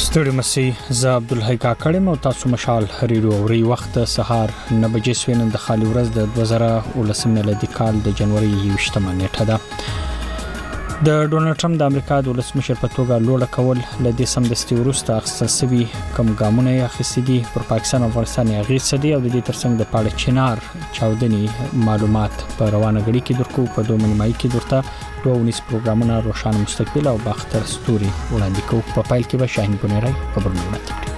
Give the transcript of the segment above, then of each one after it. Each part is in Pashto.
ستړي مسي ز عبدالحی کاکړم او تاسو مشال هریرو اوري وخت سهار 9 بجې سوینن د خالي ورځ د 2019 میلادي کال د جنوري 28 نیټه ده. د ډونلډ ټرمپ د امریکا د ولسمشر په توګه لوړ کول لدې سمدستي وروسته اخیستل شوی کم ګامونه اخیستي دي پر پاکستان او افغانستان اغیز سدي او د دې ترڅنګ د پاړه چینار چاودنی معلومات په روانه غړي کې درکو په دوه نیمایي کې درته دوه ونیس پروګرامونه روشن مستقبل او باختر ستوري وړاندې کوي. په پایل کې به شاهین بنيرای خبرونه وړاندې کړي.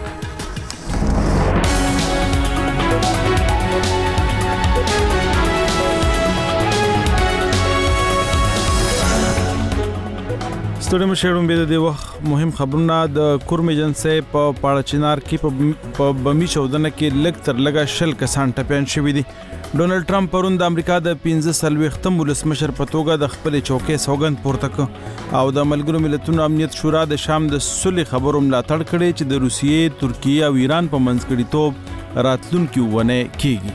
ستړي مشرون به د وخت مهم خبرونه د کورم ایجنسی په پاړه چینار کې په بمی چودنه کې لګ تر لګه شل کسان ټپيان شوي دي. ډونلډ ټرمپ پرون د امریکا د 15 ولسمشر په توګه د خپل چوکۍ سوګند پورته کړ او د ملګرو ملتونو امنیت شورا د شام د صلح خبرو ملاتړ کړي چې د روسیې، ترکیه او ایران په منځګړیتوب راتلونکي ونه کیږي.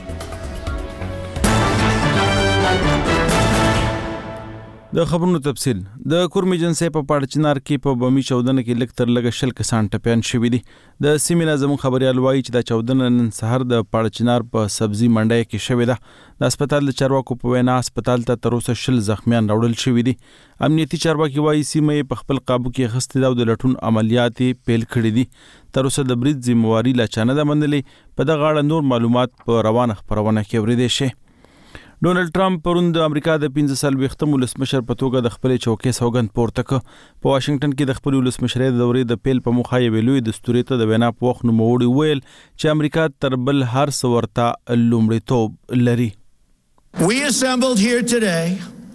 د خبرونو تفصیل د کورم ایجنسی په پاړه چینار کې په بمی چودنه کې لګ تر لګه شل کسان ټپيان شوي دي. د سیمې نظم خبريال وایي چې د چودنه نن سحر د پاړه چینار په سبزي منډي کې شوې ده. د هسپتال د چارواکو په وینا هسپتال ته تر اوسه شل زخمیان راوړل شوي دي. امنیتي چارواکي وایي سیمه په خپل قابو کې اخیستې ده او د لټون عملیات پیل کړي دي. تر اوسه د برید ذمہواری لا چانه ده منلې. په دغه اړه نور معلومات په روانه خبرونه کې ورېدې شي. ډونلډ ټرمپ پرون د امریکا د 15 ولسمشر په توګه د خپل چوکۍ سوګند پورته کړ. په واشنگټن کې د خپل ولسمشرۍ د دورې د پیل په مخه یې ویلوي د ستوري ته د وینا په وخت نوموړي ویل چې امریکا تر بل هر څه ورته لومړیتوب لري. We assembled here today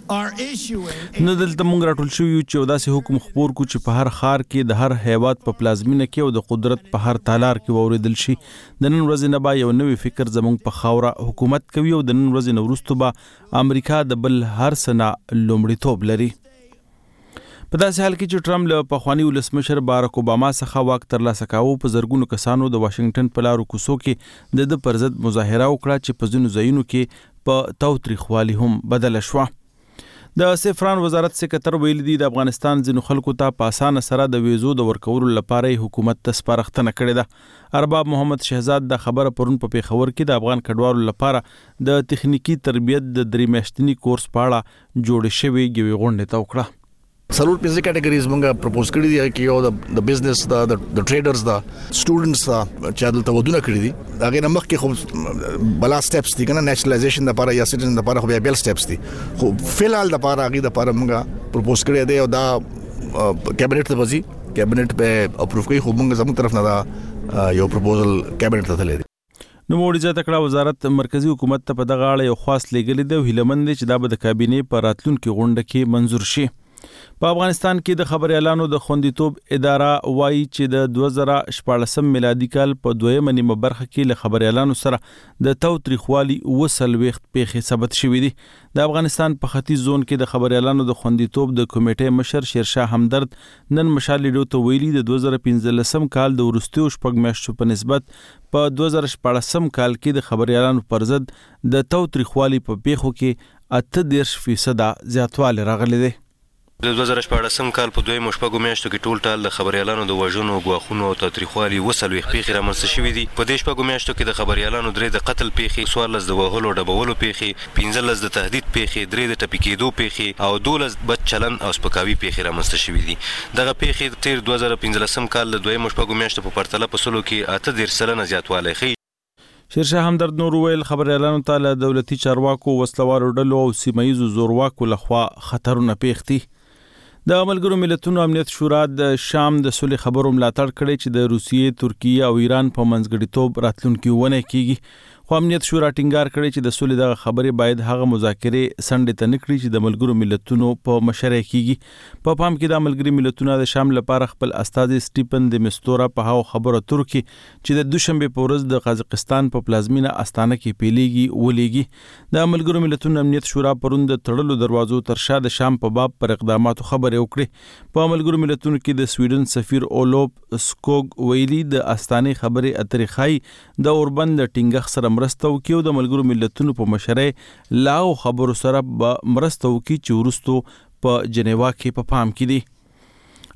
نو دلته مونږ راټول شو چې داسې حکم خبر کو چې په هر خار کې د هر هیواد په پلازمینه کې او د قدرت په هر تالار کې ووریدل شي. د نن ورځې نه با یو نوې فکر زمونږ په خاوره حکومت کوي او د نن ورځې نه وروسته به امریکا د بل هر څه نه لومړیتوب لري. په داسې حال کې چې ټرمپ له پخوانی ولسمشر بارک اوباما څخه واک ترلاسه کاوه په زرګونو کسانو د واشنگټن په لارو کوڅو کې د پر ضد مظاهره وکړه چې په ځینو ځایونو کې په تاوتریخوالي هم بدل شوه. د سفران وزارت سکرټر ویل دي د افغانستان ځینو خلکو ته په اسانه سره د ویزو د ورکولو لپاره حکومت ته سپارښتنه کړې ده. ارباب محمد شهزاد د خبره پرون په پیښور کې د افغان کډوالو لپاره د تخنیکی تربیت د 3 میاشتنی کورس په اړه جوړ شوی یوې غونډې ته وکړه. سلور پنځه کټګریز مونږه پروپوز کړی دی چې یو د بزنس د ټریډرز د سټوډنټس چې دلته ودونه کړی دي هغه نه مخکې خو بلا سټیپس دي کنه نیشنلایزیشن لپاره یا سټیزن لپاره خو بیا سټیپس دي خو فلحال لپاره هغه لپاره مونږه پروپوز کړی دی او دا کابینټ ته وځي کابینټ په اپروو کوي خو مونږ زموږ طرف نه دا یو پروپوزل کابینټ ته تللی. نو موړي ځکه وزارت مرکزی حکومت ته په دغه اړه یو خاص لګل دی هیلمن دي چې دا به د کابینې په راتلونکي غونډه کې منزور شي. په افغانستان کې د خبريالانو د خوندیتوب اداره وایي چې د 2014 میلادي کال په دویمه نیمه برخه کې له خبريالانو سره د تاوتریخوالي وسلويخت پیښې ثبت شوې دي. د افغانستان په ختیځ زون کې د خبريالانو د خوندیتوب د کمیټې مشر شیرشاه همدرد نن مشال لیډو ته ویلي د 2015 کال د ورستیو شپږ میاشتو په نسبت په 2014 کال کې د خبريالانو پر ضد د تاوتریخوالي په پیښو کې 38% زیاتوالی راغلی دی. د 2014 کال په دویمه شپږو میاشتو کې ټول ټال د خبريالانو د وژنو، ګواښونو او تاوتریخوالي وسلويخ پیښې رامنځته شوې دي. په دې شپږو میاشتو کې د خبريالانو 3 د قتل پیښې، 14 د وهلو ډبولو پیښې، 15 د تهدید پیښې، 3 د ټپي کېدو پیښې او 12 بد چلن او سپکاوي پیښې رامنځته شوې دي. دغه پیښې تیر 2015 کال د دویمه شپږو میاشتو په پرتله په سلو کې 38% زیاتوالی ښیي. شیرشاه همدرد نور ویل خبريالانو ته له دولتي چارواکو، وسلوالو ډلو او سیمایي زورواکو لخوا خطرونه پیښ دي. د ملګرو ملتونو امنیت شورا د شام د صلح خبرو ملاتړ کړي چې د روسیې، ترکیه او ایران په منځګړیتوب راتلونکي ونه کیږي. خو امنیت شورا ټینګار کړي چې د صلح دغه خبرې باید هغه مذاکرې سندې ته نکړي چې د ملګرو ملتونو په مشرۍ کیږي. په پام کې د ملګري ملتونو د شام لپاره خپل استازي سټیپن د مستورا په هغه خبره ترکي چې د دوشنبه په ورځ د قزاقستان په پلازمینه استانه کې پیلېږي ولېږي. د ملګرو ملتونو امنیت شورا پرون د تړلو دروازو تر شا د شام په باب پر اقداماتو خبرې وکړي. په ملګرو ملتونو کې د سویډن سفیر اولوپ سکوګ ویلي د استانه خبرې اترې خای د اوربند ټینګخ سره مرسته وکړي او د ملګرو ملتونو په مشرۍ لاو خبرو سره مرسته وکړي چې ورستو په جنیوا کې په پام کې دي.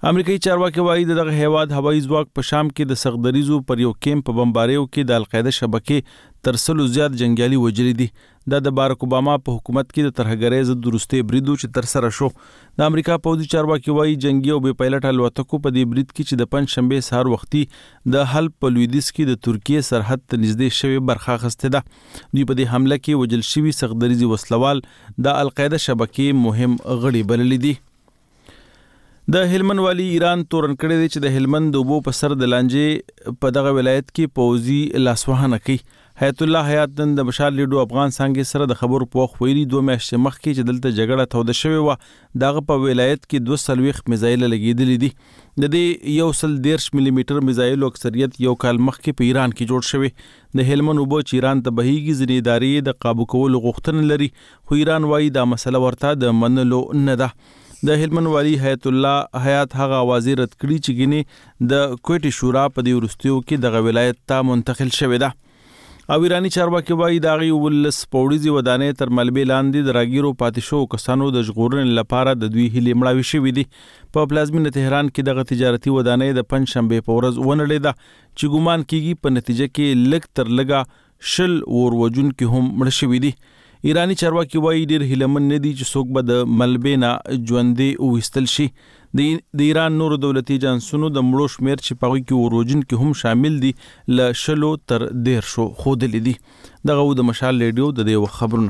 امریکایي چارواکي وایي دغه هیواد هوایي ځواک په شام کې د سغدریزو پر یو کیمپ په بمباریو کې د القاعده شبکې تر 100 زیات جنگیالي وژلي دي. دا د باراک اوباما په حکومت کې د ترهګرۍ ضد وروستي بریدو چې تر سره شو. د امریکا پوځي چارواکي وایي جنگي او بې پایلټ الوتکو په دې برید کې چې د پنځشنبه سهار وختي د حلب په لویدیځ کې د ترکیه سرحد ته نږدې شوی برخه اخیسته ده. دوی په دې حمله کې وژل شوي سغدریزي وسلوال د القاعده شبکې مهم غړي بللي دي. د هلمند والی ایران تورن کړی دی چې د هلمند د اوبو په سر د لانجې په دغه ولایت کې پوځي لاسوهنه کوي. حیات الله حیات نن د بشار لیډو افغان څنګه سره د خبرو په وخت ویلي 2 میاشتې مخکې چې دلته جګړه توده شوې و دغه په ولایت کې 240 میزایل لګیدلې دي. د دې 110 ملي میټر میزایل اکثریت یو کال مخکې په ایران کې جوړ شوی. د هلمند اوبو چې ایران ته بهيږي ځینې ادارې د قابو کولو غوښتنه لري خو ایران وایي دا مسله ورته د منلو نه ده. د هلمند والی حیات الله حیات هغه اوازې رد کړي چې ګینه د کوټي شورا په دې ورستیو کې د ولایت ته منتقل شوې ده. او ایرانی چارواکي وایي دا غي ولس پوړیزي ودانې تر ملبې لاندې د راګیرو پاتې شو کسانو د ژغورنې لپاره د دوی هلي مړاوي شوې دي. په پلازمینه تهران کې دغه تجارتي ودانې د پنځشنبه په ورځ ونړلې ده چې ګومان کیږي په نتیجه کې لږ تر لږه شل وروجن کې هم مړ شوي دي. ایرانی چارواکي وایي ډیر هیلمن نه دي چې څوک به د ملبې نه ژوندې وویستل شي. د ایران نورو دولتي جانسونو د مړو شمیر چې په هغوی کې وروجن کې هم شامل دي له 10 تر 13 ښودلي دي. دغه د مشال ریډیو د دې خبرونه.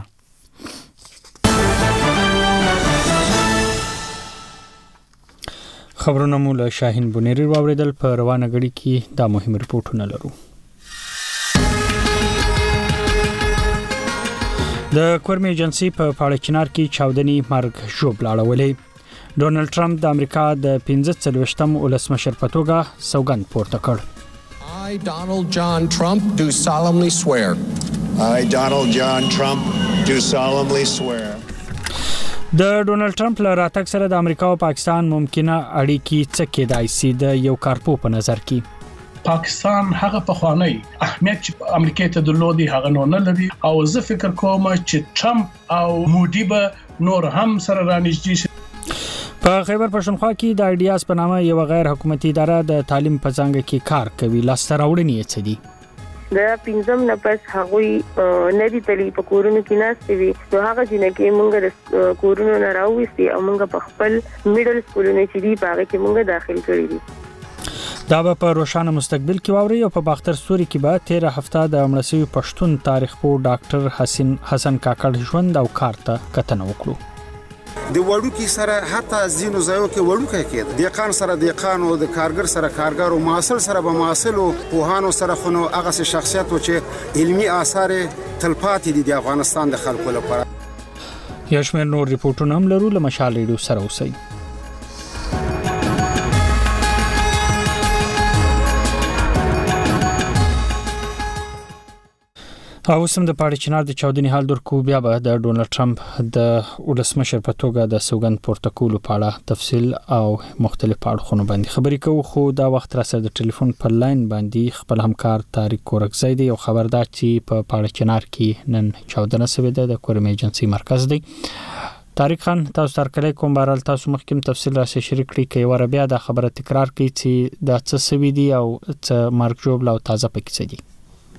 خبرونه مو له شاهین بونیری واوریدل. په روانه غړي کې دا مهم رپورټونه لرو. د کورم ایجنسی په پاړچنار کې چاودنی مرګ ژوبل اړولې. ډونالد ټرمپ د امریکا د 15 ولسمشر په توګه سوګند پورته کړ. I, Donald John Trump, do solemnly swear. I, Donald John Trump, do solemnly swear. د ډونالد ټرمپ له راتګ سره د امریکا او پاکستان ممکنه اړیکې څه کېدای شي د یو کارپو په نظر کې. پاکستان هغه پخوانی اهمیت چې امریکا ته درلودي هغه نه لري او زه فکر کوم چې ټرمپ او مودي به نور هم سره رانږدې شي. په خیبر پښتونخوا کې د آیډیاز په نامه یو غیر حکومتي اداره د تعلیم په څنګه کې کار کوي. لاسته راوړنې څه دي؟ د 15 نه پس هغه ندي تلی په کورونو کې ناشته وي نو هغه چې کې مونږ کورونو نه راوېستي او مونږ په خپل میډل سکولونو چې دی په هغه کې مونږ داخل کړی دي. دا په روښانه مستقبل کې واوري او په باختر سوري کې به 13 هفته د امړسوي پښتون تاریخ پوه ډاکټر حسن کاکړ ژوند او کار ته کتنه وکړو. د وړوکی سره حتی زینو ځایو کې وړوکی کېد د قان سره د قان او د کارګر سره کارګر او معاصل سره به معاصل او پوهانو سره خونو هغه شخصیت و چې علمی آثار تلپاتې دي د افغانستان د خلکو لپاره. یو شمېر نور ریپورتونه هم لرو. له مشال ریډیو سره اوسئ. او سم د پاړچنار د چاودنی حال درکو بیا به د ډونالد ټرمپ د ولسمشر په توګه د سوګند پورته کولو په اړه تفصیل او مختلف اړخونو باندې خبرې کوو. خو دا وخت را سره د ټلیفون پر لاین باندې خپل همکار طارق کورکزی دی او خبردار چې په پاړچنار کې نن چاودنه شوې ده د کورم ایجنسی مرکز دی. طارق خان تاسو تر کله کوم بارال تاسو مخکیم تفصیل را سره شریک کړئ کې ور بیا د خبره تکرار کړئ چې دا څه سوي دي او څه مرګ جوړ او تازه پکې څه دي.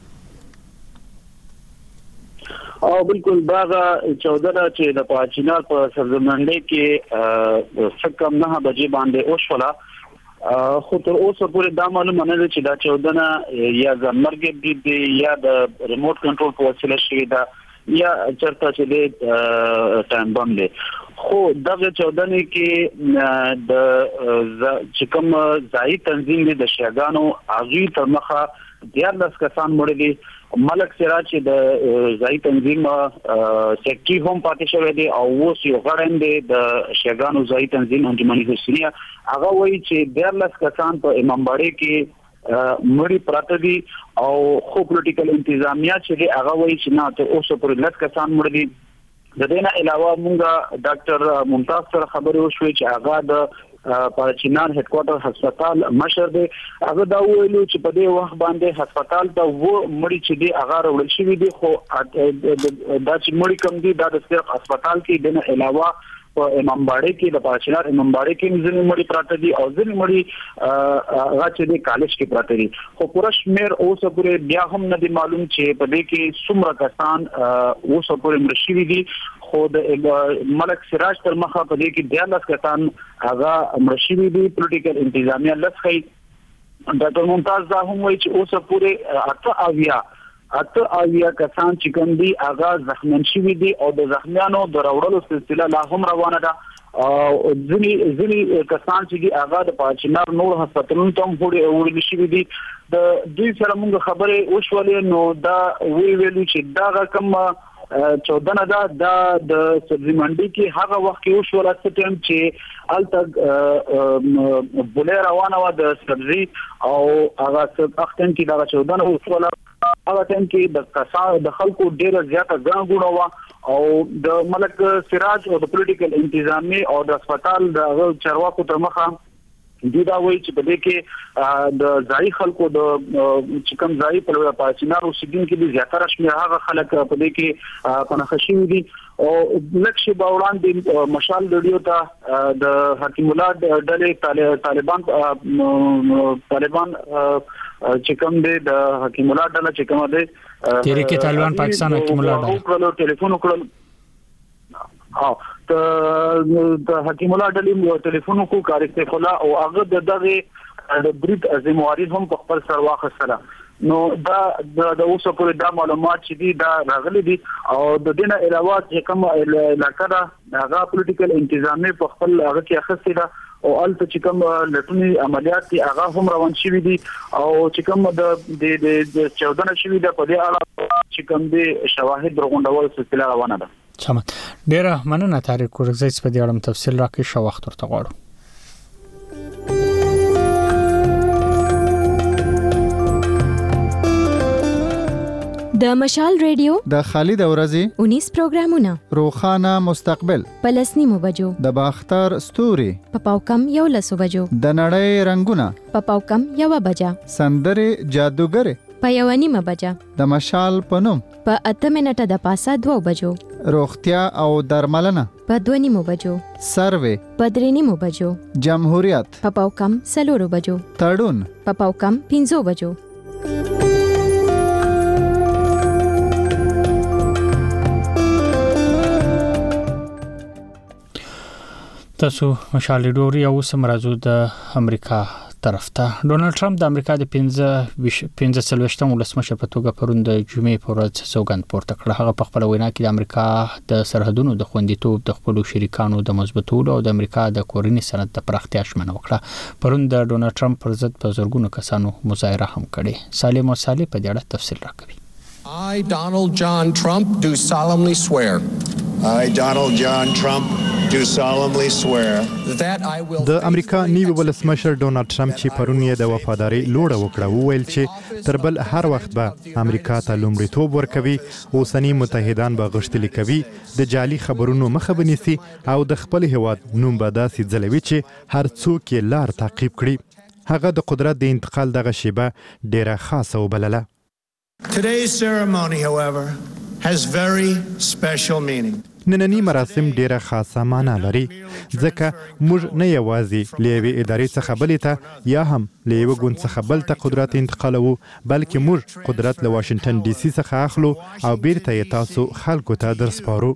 او بالکل باغه 14 چې د پاچینار په سرزمنډي کې څکم 9 بجې باندې اوښولا خو تر اوسه پورې دا معلومه نه ده چې دا 14 یا زمرګ دي یا د ریموټ کنټرول په وسیله شوی دا یا چرته چې د ټایم بم دی. خو دغه 14 کې د چې کوم ځای تنظیم دی د شیګانو اغي تر مخه 14 کسان مړ دي. ملک سراج چې د ځای تنظیم سیکټری هم پاتې شوی دی او اوس یو غړن دی د شیګانو ځای تنظیم انجمني حسینیه هغه وایي چې 14 کسان په امامباړي کې مړی پراته دي او خو پولیټیکل انتظامیه چې هغه وایي چې نه ته اوس پر لږ کسان مړ دي. د دې نه علاوه موږ ډاکټر ممتاز سره خبرې وشوې چې هغه د پاچینار هډ کوارټر هسپتال مشر دی. هغه دا ویلو چې په دې وخت باندې هسپتال ته و مړی چې دی هغه وړل شوی دی خو دا چې مړی کم دی دا د صرف هسپتال کې د علاوه په امامباړي کې د پاچینار امامباړي کې ځینې مړي پراته دي او ځینې مړي هغه چې د کالج کې پراته دي خو پوره شمیر اوس پورې بیا هم نه دي معلوم چې په دې کې څومره کسان اوس پورې مړ شوي دي خو د ملک سراج تر مخه په دې کې 12 کسان هغه مړ شوي دي پولیټیکل انتظامیه لسخي ډاکټر ممتاز دا هم وایي چې اوس پورې اته اویا کسان چې کوم دي هغه زخمیان شوي دي او د زخمیانو د راوړلو سلسله لا هم روانه ده او ځینې کسان چې دي هغه د پاچینار نور هسپتالونو ته وړل شوي دي د دوی سره موږ خبرې وشولې نو دا ویلو چې دا کوم 14 دا د سبزی منډي کې هغه وخت کې وشول چې ټیم چې الته بوله روانه و د سبزی او هغه وختن کې دا 14 وشول هغه ټیم کې د خلکو ډیره زیاته غاڼه و او د ملک سراج او د پولیټیکل انتظامی او د هسپتال د چارواکو تر مخه دا وایي چې په دې کې د ځای خلکو د چې کوم ځای په پاچینار اوسیدونکو کې زیاتره شمېر هغه خلک په دې کې پناهخشي دي او لکه باوران دي مشال ویډیو ته د حکیم الله ډلې طالبان چې کوم دي د حکیم الله ډله چې کوم دي تحریک طالبان پاکستان حکیم الله ډله ټلیفون وکړل د حکیم الله ډلې ټلیفون کو کار استف الله او هغه دغه بریټ عظیم وارث هم په خپل سر واخصله نو دا د اوسه پورې دا معلومات چې دي دا راغلي دي او د دینه علاوه چې کوم علاقه دا هغه پولیټیکل انتظامی په خپل هغه کې اخستې ده او الته چې کوم لټونی عملیات دي هغه هم روان شوي دي او چې کوم د 14 شوي ده په دې اړه چې کوم دي شواهد راغونډول سلسله روانه ده چمن ډیره مننه طارق ورزیز په دې اړه تفصیل راکړي شو وخت ورته غواړو د مشال ریډیو د خالد اورزی 19 پروګرامونه روخانه مستقبل پلسنیمو بجو د باختر ستوري په پاوکم یو لسو بجو د نړۍ رنگونه په پاوکم یو بجا سندره جادوګر په یو نیمه بجا د مشال پنوم په 8 منټه د پاسه 2 بجو روغتیا او درملنه په 2 نیمو بجو سروې په 3 نیمو بجو جمهوریت په پاوکم 4 بجو تړون په پاوکم 5 بجو تاسو مشال ډوري او سمرازو د امریکا طرف ته ډونالد ټرمپ د امریکا د 15 ولسمشر په توګه پرون د جمعې په ورځ سوګند پورته کړ. هغه په خپل وینا کې د امریکا د سرحدونو د خوندیتوب د خپل شریکانو د مضبوطولو او د امریکا د کورنۍ صنعت د پراختیا ژمنه وکړه. پرون د ډونالد ټرمپ پر ضد په زورګونو کسانو مظاهره هم کړې. سالم وصالح په دې اړه تفصیل راکوي. I, Donald John Trump, do solemnly swear. I, Donald John Trump, do solemnly swear that I will د امریکا نیو ولسمشر ډونالد ټرمپ چې پرون یې د وفاداری لوړه وکړه وویل چې تر بل هر وخت به امریکا ته لومړیتوب ورکوي، اوسنی متحدان به غښتلي کوي، د جعلي خبرونو مخه بنيسي او د خپل هیواد نوم به داسې ځلوي چې هر څوک یې لار تعقیب کړي. هغه د قدرت د انتقال دغه شیبه ډیره خاصه وبلله. Today's ceremony, however, has very special meaning. نننی مراسم ډیره خاصه معنا لري ځکه موږ نه یوازې له یوې ادارې څخه بلې ته یا هم له یوه ګوند څخه بل ته قدرت انتقالوو، بلکې موږ قدرت له واشنگټن ډي سي څخه اخلو او بیرته یې تاسو خلکو ته درسپارو.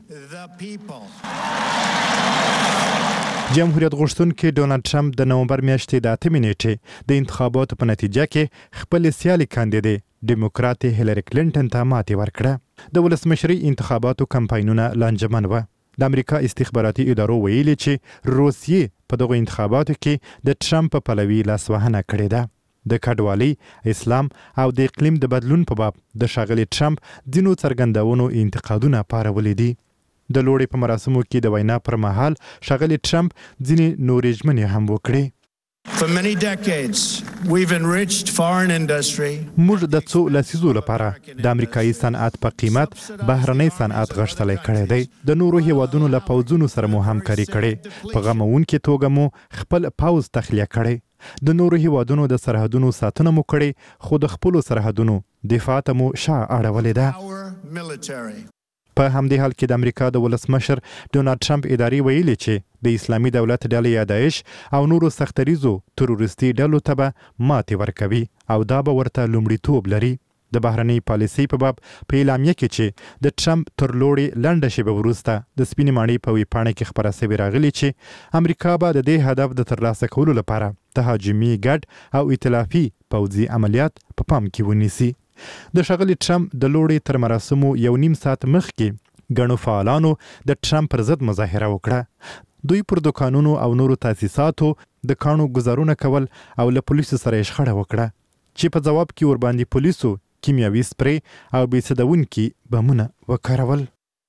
جمهوریت غوښتونکي ډونالد ټرمپ د نومبر میاشتې د 8 نیټې د انتخاباتو په نتیجه کې خپل سیالي کاندیدې ډیموکرات هیلری کلینټن ته ماتې ورکړه. د ولسمشري انتخاباتو کمپاینونه لانجمن و. د امریکا استخباراتي ادارو ویلي چې روسیې په دغه انتخاباتو کې د ټرمپ په پلوي لاسوهنه کړې ده. د کډوالۍ، اسلام او د اقلیم د بدلون په باب د ښاغلي ټرمپ ځینو څرګندونو انتقادونه پارولي دي. د لوړې په مراسمو کې د وینا پر مهال ښاغلي ټرمپ ځینې نورې ژمنې هم وکړې. For many decades, we've enriched foreign industry. موږ د څو لسیزو لپاره د امریکایي صنعت په قیمت بهرنۍ صنعت غښتلی کړی دی. د نورو هیوادونو له پوځونو سره مو همکاري کړې، په غموونکې توګه مو خپل پوځ تخلیه کړی. د نورو هیوادونو د سرحدونو ساتنه مو کړې، خو د خپلو سرحدونو دفاع ته مو شا اړولې ده. په همدې حال کې د امریکا د ولسمشر ډونالد ټرمپ اداري ویلي چې د اسلامي دولت ډلې یا داعش او نورو سختریزو تروریستي ډلو ته به ماتې ورکوي او دا به ورته لومړیتوب لري. د بهرنۍ پالیسۍ په باب په اعلامیه کې چې د ټرمپ تر لوړې لنډه شیبه وروسته د سپینې ماڼۍ په ویبپاڼه کې خپره سوې راغلي چې امریکا به د دې هدف د ترلاسه کولو لپاره تهاجمي ګډ او ائتلافي پوځي عملیات په پام کې ونیسي. د ښاغلي ټرمپ د لوړې تر مراسمو 1.5 ساعت مخکې ګڼو فعالانو د ټرمپ پر ضد مظاهره وکړه. دوی پر دوکانونو او نورو تاسیساتو د کاڼو ګزارونه کول او له پولیسو سره یې شخړه وکړه چې په ځواب کې ورباندې پولیسو کیمیاوي سپری او بیسدونکي بمونه وکارول.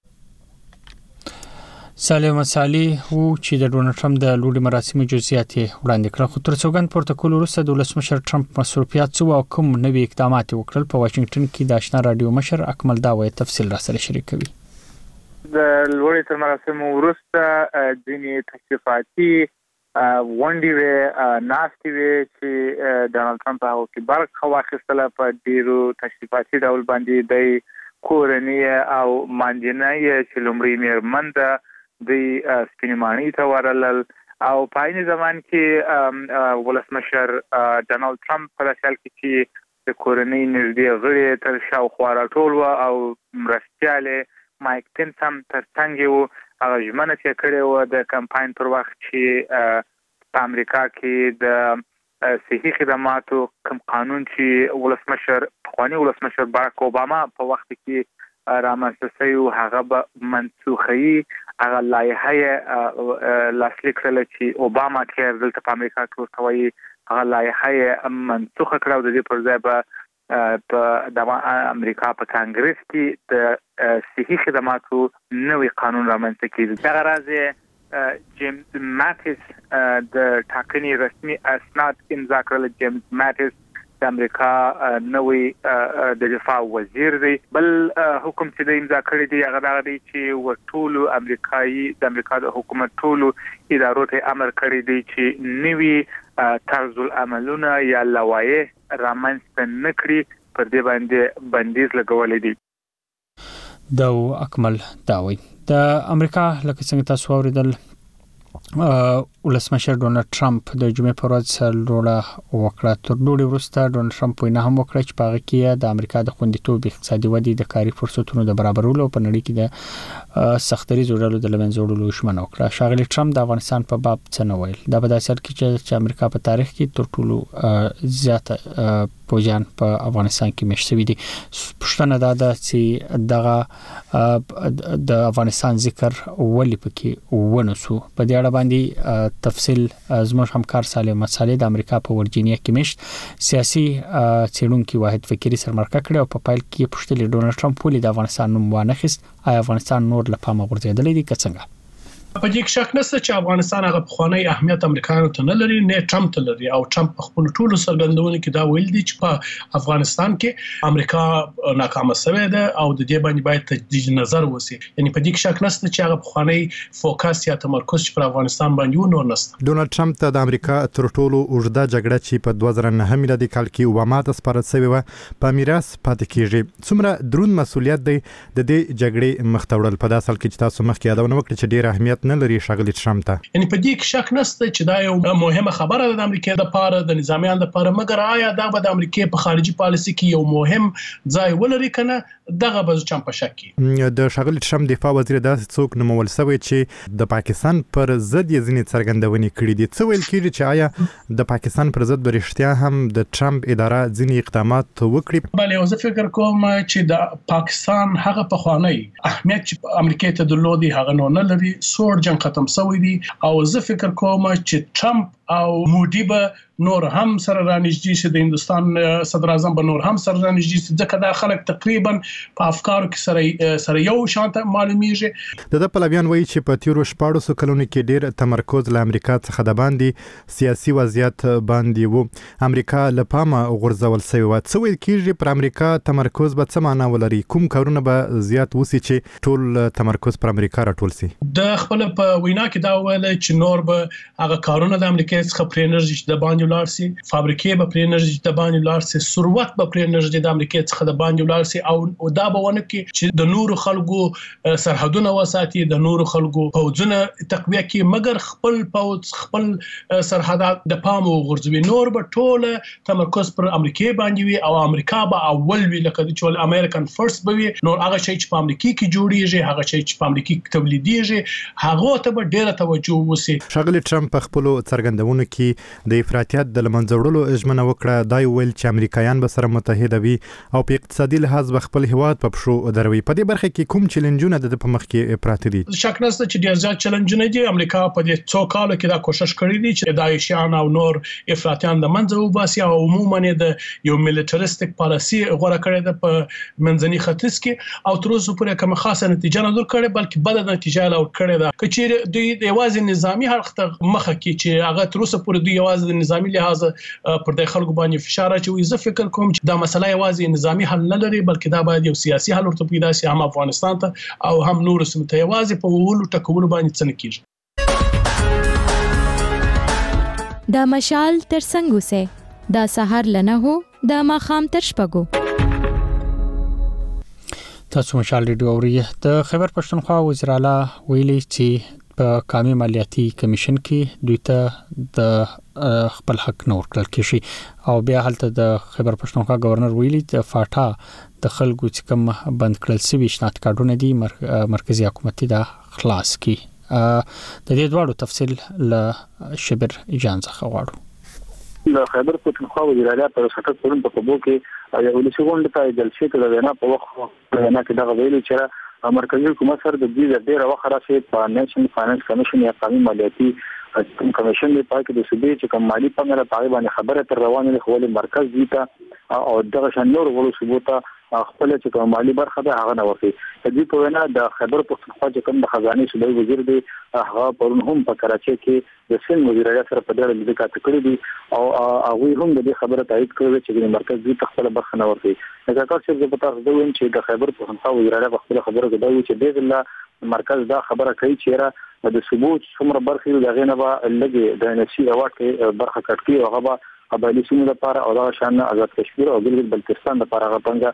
سالم مسالي وو چې د ډونالد ټرمپ د لوړ مراسمو جزئیات وړاندې کړل، خو تر څوګند پروتوکول وروسته د ولسمشر ټرمپ مصروفیات څو او کوم نوي اقدامات وکړل. په واشنگټن کې د آشنا رادیو مشر اکمل داوی تفصیل را سره شریکوي. د لوړ تر مراسمو وروسته ځینې تشریفاتي وندي و ناستي وی چې ډونالد ټرمپ هغه کې برخه واخیستله په ډیرو تشریفاتي ډول باندې د کورنۍ او ماندینای چې لومړی میرمن د سپینې ماڼۍ ته ورلل او په عین زمان کې ولسمشر ډونالد ټرمپ په داسې حال کې چې د کورنۍ نږدې غړي تر شاوخوا راټول و او مرستیاله مایک پنس هم تر څنګ و. هغه ژمنه چې کړې و د کمپاین پر وخت چې په امریکا کې د صحي خدماتو کوم قانون چې پخوانی ولسمشر باراک اوباما په وخت کې رامنځته شوی هغه به منسوخي. هغه لایحه لاسلیک کړل چې اوباما کېر دلته په امریکا کې ورته وایي، هغه لایحه منسوخه کړه او د دې پر ځای به په امریکا په کانګرس کې د صحي خدماتو نوې قانون رامنځته کیږي. دغه راځي جیمز ماتیس د ټاکنې رسمي اسناد امضا کړل. جیمز ماتیس د امریکا نوې د دفاع وزیر دی. بل حکم چې د امضا کړی دی هغه دا دی چې ټولو د امریکا د حکومت ټولو ادارو ته امر کړی دی چې نوې طرز العملونه یا لوایح رامنځته نکړي، پر دې باندې بندیز لګولې دي. دا اکمل داوی د امریکا لکه څنګه تاسو اوریدل ولسمشر ډونالد ټرمپ د جمعې پر ورځ سلوړه وکړه. تر ډوډۍ وروسته ډونالد ټرمپ وینا هم وکړه چې په هغه کې د امریکا د خوندیتوب، اقتصادي ودې، د کاري فرصتونو د برابرولو په نړۍ کې د سختریزو ډلو د لمنځه وړلو ژمنه وکړه. ښاغلي ټرمپ د افغانستان په باب څه نه ویل. دا په داسې حال کې چې امریکا په تاریخ کې تر ټولو زیات پوجان په افغانستان کې مشت شوی دي. پښتنه دا ده چې دغه د افغانستان ذکر ولې پکې ونسو. په دې اړه باندې تفصیل زموږ همکار سالم مسالي د امریکا په ورجینیا کې مشت سیاسي څېړونکو واحد فکری سرمرکه کړې او په پایل کې پښتل ډونالد ټرمپ ولې د افغانستان نوم وانخیست. آیا افغانستان نور لپاره غورځېدلی دی که څنګه؟ په دې کې شک نشته چې افغانستان هغه پخوانی اهمیت امریکایانو ته نه لري، نه ټرمپ ته لري، او ټرمپ په خپل ټولو څرګندونو کې دا ویل دي چې په افغانستان کې امریکا ناکامه شوې ده او د دې باندې باید تجدید نظر وشي. یعنی په دې کې شک نشته چې هغه پخوانی فوکس یا تمرکز پر افغانستان باندې ونور نشته. ډونالد ټرمپ ته د امریکا تر ټولو اوږده جګړه چې په 2009 میلادي کال کې اوباما ته سپارل شوې و په میراث پاتې کیږي. څومره دروند مسؤلیت دی د دې جګړې مخ ته وړل په داسې حال کې چې تاسو مخکې یادونه وکړه چې ډېر اهمیت نه لري ښاغلي ټرمپ ته؟ یعنی په دې کې شک نشته چې دا یو مهمه خبره ده د امریکا لپاره، د نظامیان لپاره، مګر آیا دا به د امریکا په خارجي پالیسي کې یو مهم ځای ولري کنه؟ دغه به چم په شک کې. د ښاغلي ټرمپ دفاع وزیر داسې څوک نومول شوی چې د پاکستان پر ضد یې ځینې څرګندونې کړې دي. څه ویل کېږي چې آیا د پاکستان پر ضد برښتیا هم د ټرمپ اداره ځینې اقدامات وکړي؟ بله، زه فکر کوم چې د پاکستان هغه پخوانی اهمیت چې امریکا ته درلودي هغه نه لري. سوړ جنگ ختم شوی دی او زه فکر کوم چې ټرمپ او مودي به نور هم سره رانږدې شي، د هندستان صدر اعظم به نور هم سره رانږدې شي، ځکه دا خلک تقریبا په افکارو کې سره یو شان معلومیږي. د پلویان وایي چې په تیرو 14 کلونو کې ډېر تمرکز له امریکا څخه د باندې سیاسي وضعیت باندې وو، امریکا له پامه غورځول شوی و. څه ویل کېږي پر امریکا تمرکز به څه معنا ولري؟ کوم کارونه به زیات وسی چې ټول تمرکز پر امریکا راټول شي؟ د خپل په وینا کې دا ویل چې نور به هغه کارونه د امریکا څخه پر انرژي د باندې ولارسي، فابریکې به پر انرژي د باندې ولارسي، ثروت به پر انرژي د امریکا څخه د باندې ولارسي او دا به ونه کې چې د نورو خلکو سرحدونه وساتي، د نورو خلکو پوځونه تقویه کړي، مګر خپل پوځ خپل سرحدات د پام وغورځوي. نور به ټول تمرکز پر امریکا باندې وي او امریکا به اول وی لکه چې امریکن فرست به وي. نور هغه شی چې په امریکا کې جوړیږي، هغه شی چې په امریکا کې تولیدیږي، هغه ته به ډیره توجه وسی. ښاغلی ټرمپ په خپل څرګندونو کې د افراطیت د لمنځه وړلو ژمنه وکړه. دا ویل چې امریکایان به سره متحد وي او په اقتصادي لحاظ به خپل هیواد په پښو دروي. په دې برخه کې کوم چیلنجونه د په مخ کې پراته دي؟ شک نشته چې ډیر زیات چیلنجونه دي. امریکا په دې څو کالو کې دا کوشش کړې دي چې داعشیان او نور افراطیان د منځه وباسي او عموما د یو میلیټریستیک پالیسي غوړه کړې ده په منځني ختیځ کې او تر اوسه پورې کوم خاصه نتیجه نه درکړې بلکې بد نتیجه لا ورکړې ده. چې دوی د یوازې نظامی حق ته مخه کې چې هغه تر اوسه پورې دوی یوازې د نظامی لحاظ پر د خلکو باندې فشار اچوي. زه فکر کوم چې دا مسله یوازې نظامی حل نه لري بلکې دا باید یو سیاسي حل ورته پیدا شي، هم افغانستان ته او هم نور سیمو ته. یوازې په وولو ټکولو باندې څه نه کیږي. دا مشال تر څنګه سه دا سحر لنه هو دا ماخام تر شپګو. تاسو مشال ریډیو اورئ. د خیبر پښتونخوا وزیر اعلی ویلي چې په قومي مالیاتي کمیشن کې دوی ته د خپل حق نور کړل کېږي او بیا هلته د خیبر پښتونخوا گورنر ویلي چې فاټا د خلکو چې کوم بند کړل سوي شناخت کارډونه دي مرکزی حکومت دا خلاص کی. د دې ډول تفصیل ل شبر جان څخه غواړو. د خیبر پښتونخوا وزیر اعلی پر سټک پرون په کوبو کې یو لسګوند ته جلسې ته وینا په وخت نه کې دا ویلي چې مرکزی حکومت سره د دې ډېر وخت راځي په نېشنل فاینانس کمیشن یا قومي مالیاتي کمیشن د پای کې د صوبې چې کوم مالی پنګره پای باندې خبره تر روانه ده خو مرکز دی ته او دغه شان نور غوړو صوبو ته خپل چې کوم مالی برخه ده هغه نه ورسي. د دې په وینا د خیبر پښتونخوا چې کوم د خزانه صوبې وزیر دی هغه پرون هم په کراچۍ کې د سند وزیر اعلی سره په ډېر لیدل کړي دي او هغه هم د دې خبره تایید کړې چې د مرکز دی خپل برخه نه ورسي. دا کار چې په تاسو دوی چې د خیبر پښتونخوا وزیر اعلی خپل خبره کوي چې د مرکز دا خبره کوي چې را د ثبوت څومره برخې دغه نه به لګي د نسی اواټ کې برخه کټکی او هغه قبایلی سیمو لپاره او دا شان آزاد کشمیر او بلوچستان لپاره هغه پنځه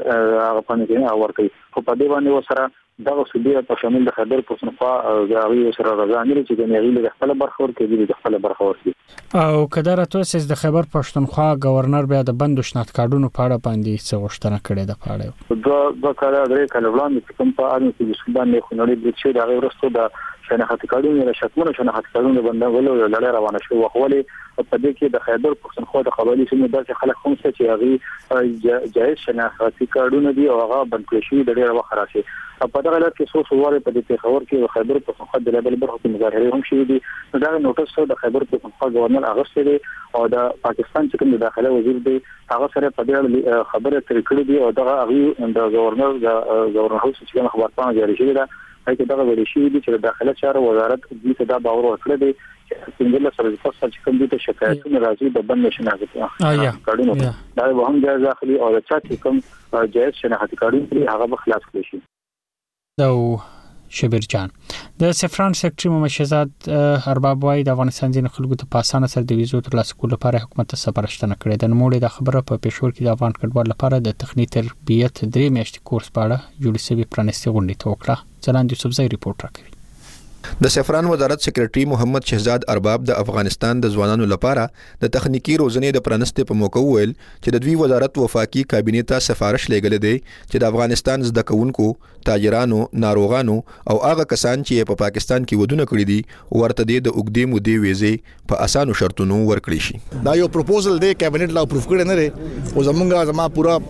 نه ورکړي. خو په دې باندې وسره دا صوبې په شامل د خیبر پښتونخوا د هغه سره راځي چې د نړۍ د خپل برخه ورکړي د خپل برخه ورکړي. او کله راته د خیبر پښتونخوا گورنر بیا د بندو شناخت کارډونو په اړه باندې څه غوښتنه کړې ده په اړه دا کار درې کله وړاندې کوم په اړه چې د سودان نه خنړې د چې دا ورسته د شناخت کارډونو یا شکمنو شناخت کارډونو بندولو لړۍ روانه شو. وخولې په دې کې د خیبر پښتونخوا د قبایلی سیمو د خلک هم چې هغه جایز شناخت کارډونه دي او هغه بند کړی شوی د ډېر وخت راځي. په دغه لړ کې څو سواره په دې خبر کې خیبر پښتونخوا د لیبل برخه کې مظاهره هم شوې دي. دا نوټس د خیبر پښتونخوا گورنر اغوستي دي او د پاکستان چې کوم داخله وزیر دی هغه سره په دې خبره تر کړې دي او دا هغه د گورنر هاوس چې کوم خبرونه جاری شوی دا هغه دا ویل شوی دي چې د داخله چارو وزارت دې ته دا باور ورکړی دی چې څنګه سره د فصل چې کوم دي ته شکایتونه راځي د بند شناخت کارډونو دا به هم جایز اخلي او چې کوم جایز شناخت کارډونه هغه به خلاص کړي شي. دا شبیر جان د سفران سیکرټري محمد شهزاد ارباب وايي د افغانستان ځینې خلکو ته په اسانه سره د ویزو ترلاسه کولو لپاره حکومت ته سپارښتنه کړې ده. نوموړي د خبره په پېښور کې د افغان کډوالو لپاره د تخنیک تربیت 3 میاشتې کورس په اړه جوړ شوی پرانیستي غونډه ته وکړه. ځلاند یوسفزئی ریپورت راکوي. د سفران وزارت سیکریټري محمد شهزاد ارباب د افغانستان د ځوانانو لپاره د تخنیکی روزنې د پرانستې په موقع ویل چې د دوی وزارت وفاقي کابینې ته سفارش لېږل دی چې د افغانستان زده کوونکو، تاجرانو، ناروغانو او هغه کسان چې په پاکستان کې ودونه کړی دي ورته د اوږدې مودې ویزې په اسانو شرطونو ورکړي شي. دا یو پروپوزل دی کابینټ لا اپروف کړی نه دی او زما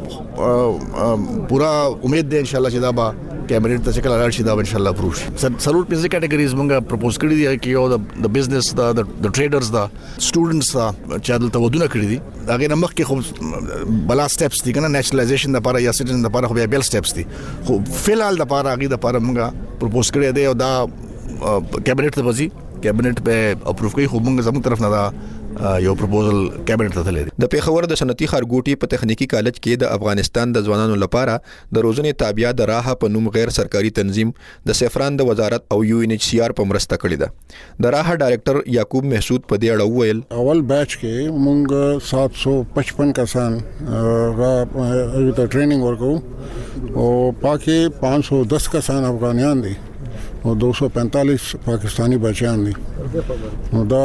پورا امید دی ان شاء الله چې دا به کابینټ ته شکل راځي دا ان شاء الله اپروف شي. ضرور پنځه کټګریز موږ پروپوز کړی دي چې یو د بزنس د ټریډرز دا سټوډنټس دا چې دلته ودونه کړی دي هغه نمخ کې خو بلا سټیپس دي کنه نیشنلایزیشن لپاره یا سټیزن لپاره خو بیا بیل سټیپس دي خو فلحال لپاره هغه لپاره موږ پروپوز کړی دی او دا کابینټ ته وځي کابینټ په اپروف کوي خو موږ زموږ طرف نه دا یو پروپوزل کابینټ ته تللی دی. د پیښور د صنعتي ښارګوټي په تخنیکی کالج کې د افغانستان د ځوانانو لپاره د روزنې تابع د راحه په نوم غیر سرکاري تنظیم د سیفران د وزارت او UNHCR په مرسته کړې ده. د راحه ډایریکټر یعقوب محسود په دې اړه وویل اول بیچ کې موږ 755 کسان را ته ټریننګ ورکو او پاکي 510 کسان افغانیان دي او 245 پاکستانی بچیان دي. نو دا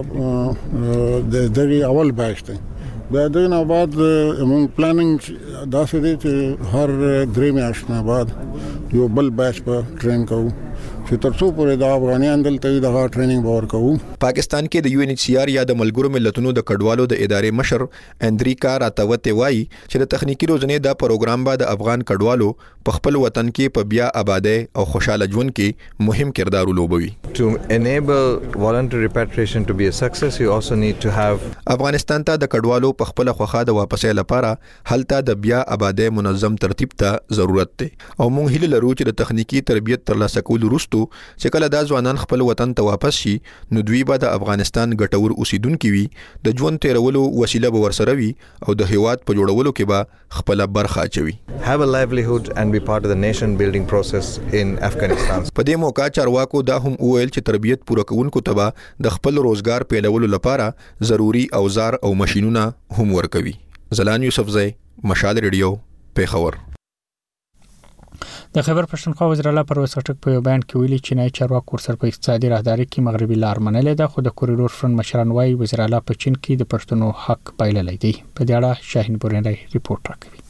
د دغه اول بیچ دی. بیا دغه نه بعد موږ پلانینګ داسې دی چې هر 3 میاشتې نه بعد یو بل بیچ په ټرین کوو چې تر څو پورې د افغانیان دلته دغه ټریننګ باور کوو. پاکستان کې د UNHCR یا د ملګرو ملتونو د کډوالو د ادارې مشر اندریکا راتوته وایي چې د تخنیکی روزنې دا پروګرام به د افغان کډوالو په خپل وطن کې په بیا آبادی او خوشاله ژوند کې مهم کردار ولوبوي. To enable voluntary repatriation to be a success, you also need to have افغانستان ته د کډوالو په خپل خوخه د واپسې لپاره هلته د بیا آبادی منظم ترتیب ته ضرورت دی او موږ هیله لرو چې د تخنیکی تربیت ترلاسه کول وروسته چې کله دا ځوانان خپل وطن ته واپس شي نو دوی به د افغانستان ګټور اوسیدونکو وي، د ژوند تیرولو وسیله به ورسره وي او د هیواد په جوړولو کې به خپل برخه اچوي. have a livelihood and be part of the nation building process in Afghanistan. په دې موقع چارواکو دا هم وویل چې تربیت پوره کوونکو ته به د خپل روزګار پیلولو لپاره ضروری اوزار او ماشينونه هم ورکوي. زلان یوسفزی، مشال ریډیو، پیښور. د خیبر پښتونخوا وزیر اعلی پرویز خټک په یو بیان کې ویلي چې چینایي چارواکو ورسره په اقتصادي راهداري کې مغربي لار منلې ده، خو د کوریډور فرند مشران وايي وزیر اعلی په چین کې د پښتنو حق بایللی دی. په دې اړه شاهین بورنی ریپورت راکوي.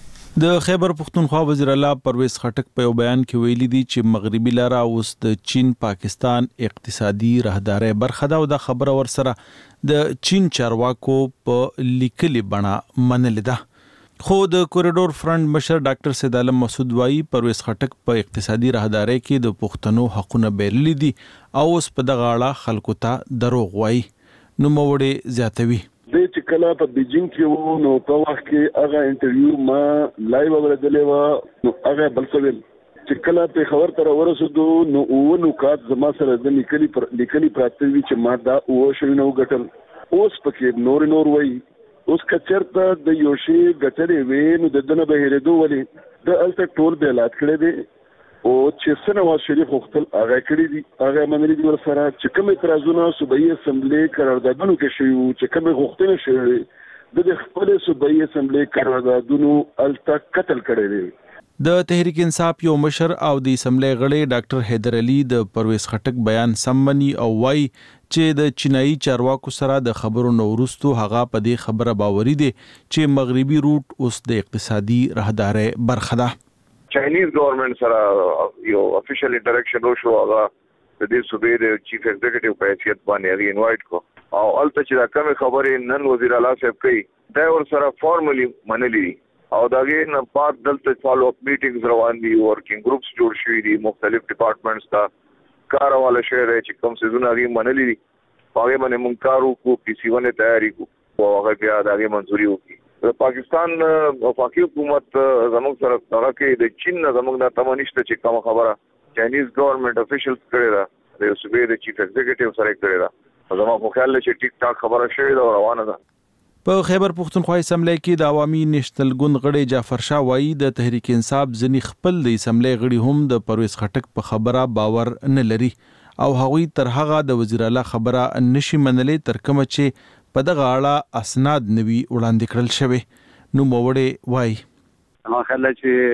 د خیبر پښتونخوا وزیر اعلی پرویز خټک په یو بیان کې ویلي دی چې مغربي لار اوس د چین پاکستان اقتصادي راهداري برخه ده او د خبره ورسره د چین چارواکو په لیکلي بڼه منلې ده. خو د کوریډور فرند مشر ډاکټر سید عالم مسعود وايي پرویز خټک په اقتصادي راهداري کې د پښتنو حقونه بیرلي دي او اوس په دغه اړه خلکو ته دروغ وايي. نو موړې زیاتوي د چې کله په بیجینګ کې وو نو په وخت کې هغه انټرویو ما لایو ورغلې و نو هغه بل څه ویل چې کله په خبر تر ورسېدو نو نو کات زما سره د لیکلي پراته وی چې ما دا او شوی نو غټل اوس پکې نور وای اوس کچرته د یوشي غټري وې نو د دنه بهیرېدو ولې د الته ټول به لات کړې دي او چې سنواز شریف وختل هغه کړی دي هغه منلي دي ورسره چې کوم اعتراضونه صوبایي اسمبلی قراردادونو کې شوی چې کوم غوښتنه شوی د خپل صوبایي اسمبلی قراردادونو الته قتل کړی دي. د تحریک انصاف یو مشر او د اسمبلی غړي ډاکټر حیدر علي د پرویز خټک بیان سممني او وايي چې د چینایي چارواکو سره د خبرو نو وروسته هغه په دې خبره باوري دي چې مغربي روټ اوس د اقتصادي راهداري برخه ده. چاینیز ګورنمنت سره یو افیشل انټریکشن وشو هغه د دې صوبې د چیف ایگزیکټیو په حیثیت باندې هغه انوایټ کو او الته چې دا کوم خبرې نن وزیر اعلی صاحب کوي دا ور سره فارملی منلي او داګه نه پات دلته فالو اپ میټینګز روان دي ورکینګ ګروپس جوړ شوي دي مختلف ډپارټمنټس ته کارواله شوی چې کوم سيزونه غي منلي دي هغه باندې مونږ کارو کو PC1 تیاری کو او هغه بیا داګه منځوري وکړي. پاکستان او پاکي حکومت زموږ سره هغه کې د چین زموږ نه تمانشته چې کوم خبره چاینیز ګورنمنت افیشلز کړی دا د صوبې د چیف ایگزیکټیو سره کړی دا زموږ په خیال چې ټیک ټاک خبره شوی دا روانه ده. په خیبر پښتونخوا اسمبلی کې د عوامي نېشنل ګوند غړي جعفر شاه وایي د تحریک انصاف ځنی خپل د اسمبلی غړي هم د پرویز خټک په خبره باور نه لري او هغوی تر هغه د وزیر اعلی خبره نشي منلې تر کوم چې په دغه اړه اسناد نوي وړاندې کړل شوی. نو موړې وایي ما خلک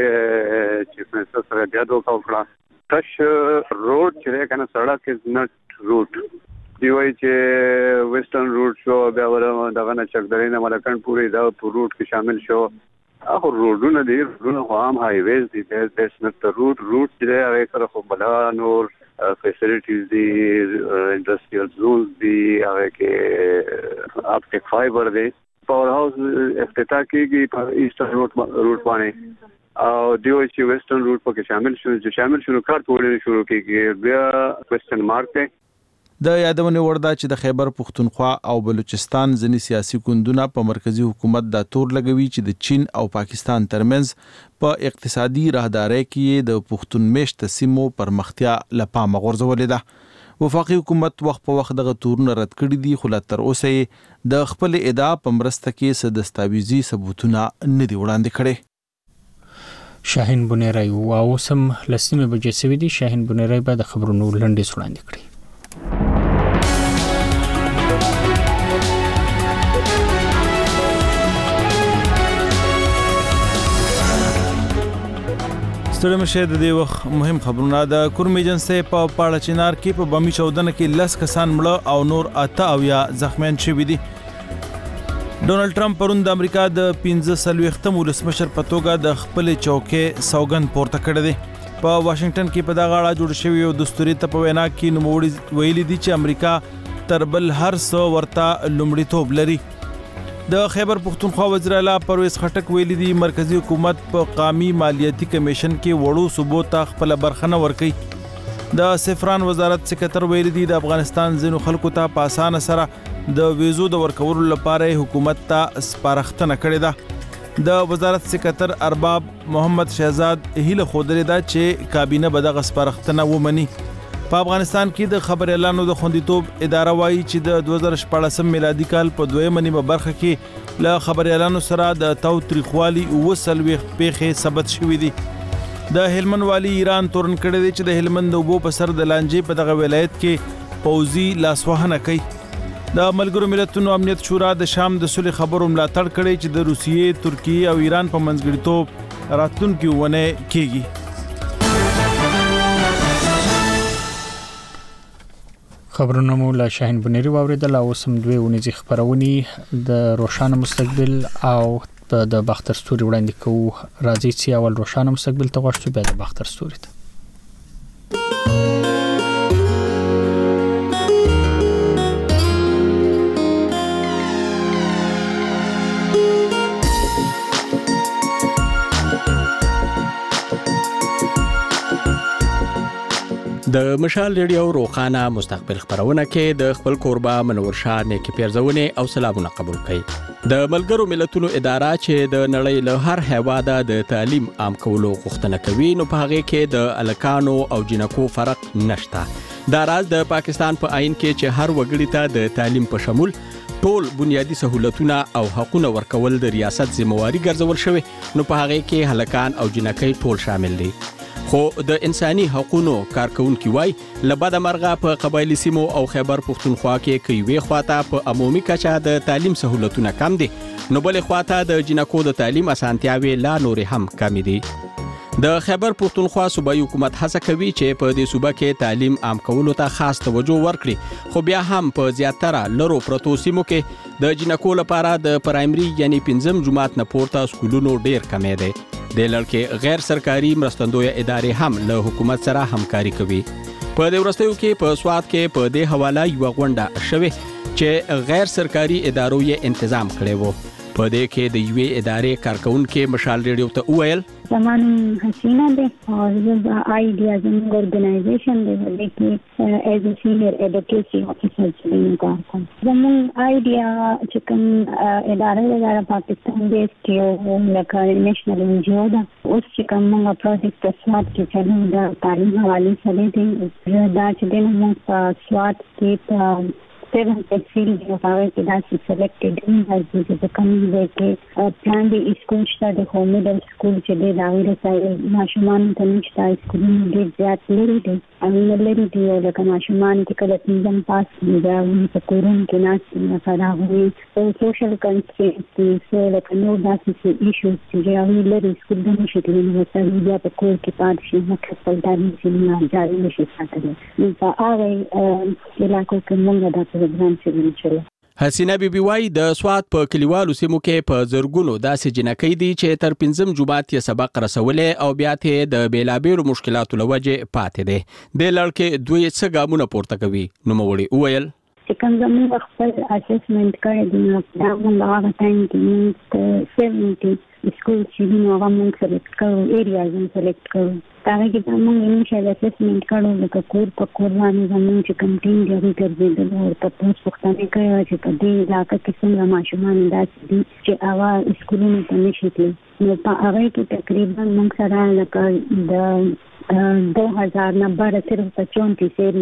چې منسټر سره بیا دوه وکړه تش روډ چې کنه سړک از نټ روټ دی وای چې ویسټرن روټ شو بیا ورته دغه نه چکدرینه ملکن پوری دا په روټ کې شامل شو. هغه روډونه دي روډونه عام هایویز دي دیټس نت روټ چې هغه سره خو بلا نور فیسیلیټیز دي انډستریال زونز دي هغه کې اپټیک فایبر دي پاور هاوس افتتاح کیږي په ایسټرن روټ باندې او دیو چې ویسټرن روټ پکې شامل شو کار ټولې شروع کیږي بیا کوېسچن مارک دی. د یادونه ورده چې د خیبر پښتونخوا او بلوچستان ځنی سیاسي ګوندونه په مرکزی حکومت د تور لګوي چې د چین او پاکستان ترمنځ په اقتصادي راهداري کې د پښتون میشت سیمو پرمختیا لپاره غورځولې ده. وفاقي حکومت وخت په وخت دغه تورونه رد کړي دي، خو لا تر اوسه د خپل ادعا په مرسته کې څه دستاویزي ثبوتونه نه دي وړاندې کړي. شاهین بنیری او اوسم لسمه بجې سوي دي. شاهین بنیری به د خبرونو لنډیز وړاندې کړي. ستړي مشه د دې وخت مهم خبرونه. د کورم ایجنسي په پاړه چنار کې په بمي چودنه کې 10 کسان مړه او نور 8 زخمیان شوي دي. ډونالد ټرمپ پرون د امریکا د 15 ولسمشر په توګه د خپل چوکۍ سوګند پورته کړی دی. په واشنگټن کې په دغه اړه جوړ شوی یو دستوري ته په وینا کې نوموړي ویلي دي چې امریکا تر بل هر څه ورته لومړیتوب لري. د خیبر پختونخوا وزیر اعلی پرویز خټک ویلي دي مرکزی حکومت په قومي مالیاتي کمیشن کې وړو صوبو ته خپل برخه نه ورکړي. د سفران وزارت سکرټر ویلي دي د افغانستان ځینو خلکو ته په اسانه سره د ویزو د ورکولو لپاره حکومت ته سپارښتنه کړې ده. د وزارت سکرټر ارباب محمد شهزاد هیله خوده ده چې کابینه به دغه سپارښتنه ومني. په افغانستان کې د خبر اعلانو د خوندیتوب اداره وایي چې د 2014 میلادي کال په 2 برخه کې له خبر اعلانو سره د تاوتریخوالي 29 پیښې ثبت شوې دي. د هلمند والی ایران تورن کړی دی چې د هلمند د اوبو په سر د لانجې په دغه ولایت کې پوځي لاسوهنه کوي. د ملګرو ملتونو امنیت شورا د شام د صلح خبرو ملاتړ کړی چې د روسیې، ترکیې او ایران په منځګړیتوب راتلونکي ونه کېږي. خبرونه مو له شاهین بنیری واوریدل. او سم دوی ونیزي خبرونی د روشانه مستقبل او د باختر ستوري وړاندې کوو. راځي چې اول روشانه مستقبل ته غوښتو بیا د باختر ستوري ته. د مشال ریډیو روخانه مستقبل خبرونه کې د خپل کوربه منور شاه نیکی پیرزونه او سلامونه قبول کړي. د ملګرو ملتونو اداره چې د نړۍ له هر هیواده د تعلیم عام کولو غوښتنه کوي، نو په هغه کې د الکانو او جنکو فرق نشته. دا راز د پاکستان په آئین کې چې هر وګړي ته د تعلیم په شمول ټول بنیادی سہولتونه او حقوقونه ورکول د ریاست ذمہواری ګرځول شوی، نو په هغه کې هلکان او جنکۍ ټول شامل دي. خو د انساني حقوقو کارکونکو وای لبد مرغه په قبایلی سیمو او خیبر پختونخوا کې کوي خواته په عمومي کچه د تعلیم سہولتونه کم دي، نو بل خواته د جنکو د تعلیم اسانتیاوي لا نور هم کم دي. د خیبر پختونخوا صوبایي حکومت هڅه کوي چې په دې صوبه کې تعلیم عام کولو ته خاص توجه ورکړي، خو بیا هم په زیاتره لرو پروتو سیمو کې د جنکو لپاره د پرایمري یعنی 5 جماعت نه پورته سکولونو ډیر کمی دي. د لړکې غیر سرکاري مرستندوی ادارې هم له حکومت سره همکاري کوي. په دې ورستیو کې په سواد کې په دې حواله یو غونډه شوه چې غیر سرکاري ادارو یې تنظیم کړي وو. په دې کې د یوې ادارې کارکونکو مشال ریډیو ته وویل زمان حسینہ دے اور the ideas and organization دے کہ as a senior advocacy officer چلیں کار کن زمان idea چکم ادارہ پاکستان بیس کیو لکا نیشنل NGO دا اس چکم منگا پروجیکٹ سواد کی چلیں دا تعلیم حوالی چلے دیں دا چلیں منگا سواد کی 7 تفصیل دی هغه کې دا سلیکټډ دی چې د کوم ځای کې پلان دی اسکول شته د هوم میډل سکول چې د داوی رسایل ماشومان ته نشته اسکولونه ډېر زیات لري دي او لري دي لکه ماشومان چې کله تنظیم پاس دی دا په کورون کې ناس فراغوي او سوشل کنسټرینټس دي سو لکه نو داسې ایشوز چې هغه لري سکول د نشي کېدلی مثلا بیا په کور کې پاتې شي نو خپل تعلیم چې نه جاري نشي ساتلی په هغه علاقو کې موږ دا حسینه بیبي وای د سواد په کلیوالو سیمو کې په زرګونو داسې جنکۍ دي چې تر 5 جماعت یې سبق رسولې او بیا ته د بیلابیرو مشکلاتو لوجه پاتې دي. د لړکې دوی څه ګامونه پورته کوي، نو موړي وویل چې کوم زموږ خپل اسسمنت کړی دی نو دا موږ هغه ټایم کې 70 سکول چې موږ موږ سلیکټ کړو ایریاز یې سلیکټ کړو هغه کې موږ انیشل اسسمنت کړو لکه کور په کور باندې زموږ چې کوم ټیم دی ګرځېدل او په پوس پختانه کوي چې په دې علاقه کې څنګه ماشومان داسې دي چې هغه سکولونو ته نشي تللی نو په هغه کې تقریبا موږ سره لکه د 2000 نه بار صرف 34 ایریا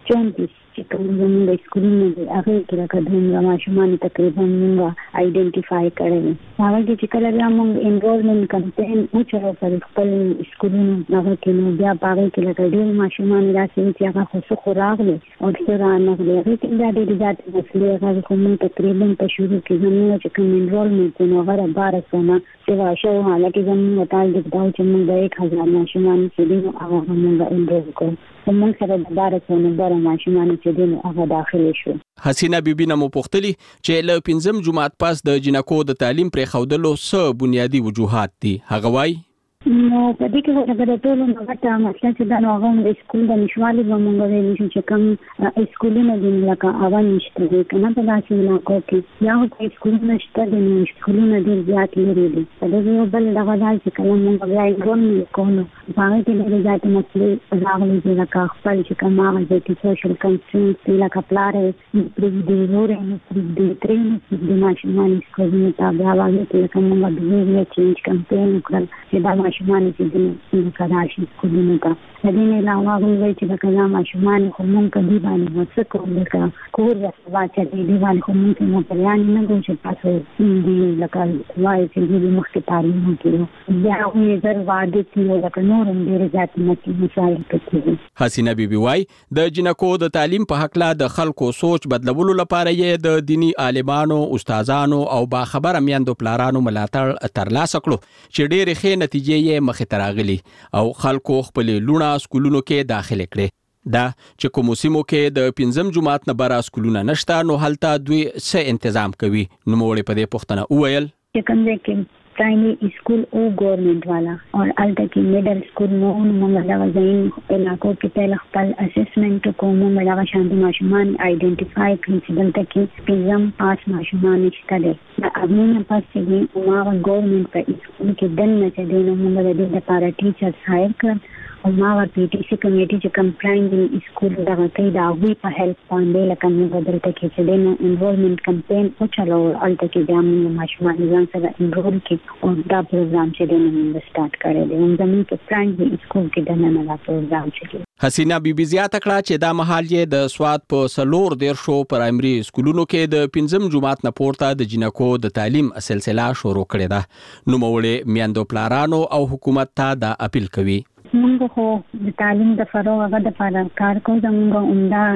34 چې کوم زموږ سکولونه دي هغه کې راکړم ماشومان تقریبا موږ آیډنټیفای کړل هغه چې کله بیا موږ انرولمنت کمپاین وچره پر خپل سکولونو هغه کې نو بیا هغه کې لکه ډېر ماشومان راځي چې هغه خو راغلي او سره نه غوړي چې دا د ذات مسلې هغه کوم تقریبا په شروع کې زموږ چې کوم انرولمنت نو هغه 1200 چې واشه حالکه زموږ تعلق دا چې موږ 1000 ماشومان چې دي هغه موږ انرول کوو موږ سره د 1200 ماشومان چې دي هغه داخلي شو. حسینه بیبي نمو پوښتلی چې له 5 جمعات پاس د جنکو د تعلیم پر خودلو څه بنیادی وجوهات دي هغه وای نو په دې کې ورته د ټولو نغټه مسله چې دا هغه د سکول د نشوالي په مونږ ویل چې کوم سکولونه دي لکه اول نشته دي کنه په داسې علاقو کې یا په سکولونه شته دي نو سکولونه ډېر زیات لري دي په دې یو بل دغه ځای چې کوم مونږ بیا انرولمنت کوو هغه کې ډېر زیات مسلې راغلي دي لکه خپل چې کوم هغه چې سوشل کنسټرینټس لکه پلاره پرې دی نور نه دی ترين د ماشومان سکولونه ته بیا واغې چې کوم موږ د ویډیو چینج کمپاین وکړل چې دا ماشومان چې د کاراشي سکولونو ته د دې علاوه غوښتل چې د کله ماشومان خو مونږ کدي باندې وڅ کوم لکه کور یا سبا چې دی باندې خو مونږ نه پریان نه کوم چې تاسو دې لکه وایي چې دې مخکې تعلیم وکړو بیا یې زر واده چې لکه نور هم ډېر ځات نه مثال کوي. حسینه بیبي وای د جنکو د تعلیم په حق لا د خلکو سوچ بدلولو لپاره یې د دینی عالمانو استادانو او باخبره میندو پلارانو ملاتړ ترلاسه کړو چې ډېرې ښې نتیجې یې مخې ته راغلي او خلکو خپل لونه سکولونو کې داخله کړي دا چې کوم سیمو کې د 5 جمعات نه بار سکولونه نشته نو هلته دوی څه تنظیم کوي نو موږ په دې پوښتنه وویل چې کوم ځای کې primary school ओ government वाला और अलग की middle school में मंगला वजन इलाकों के पहले खपल असेसमेंट को मंगला शांति माशुमान आइडेंटिफाई प्रिंसिपल तक की एग्जाम पास माशुमान इश्तदे अभी में पास से हमारा गवर्नमेंट पर स्कूल के दिन में से देना मंगला दे पारा टीचर्स हायर कर और मावर पीटीसी कमेटी जो कंप्लाइंट स्कूल दगा कई दावी पर हेल्प पांडे लकन बदल तक के देना एनरोलमेंट कैंपेन ओ चलो अल तक के जाम माशुमान निजाम से एनरोल के और दा प्रोग्राम से देना स्टार्ट करे दे उन जमीन के प्राइमरी स्कूल के देना ना प्रोग्राम से حسینه بیبي زیاته کړه چې دا مهال یې د سواد په سلور ډیر شو پرایمري سکولونو کې د 5 جمعات نه پورته د جنکو د تعلیم سلسله شروع کړې ده نو موړې میاندو پلارانو او حکومت ته دا اپیل کوي موږ خو د تعلیم د فروغ غو د لپاره کار کوو زموږ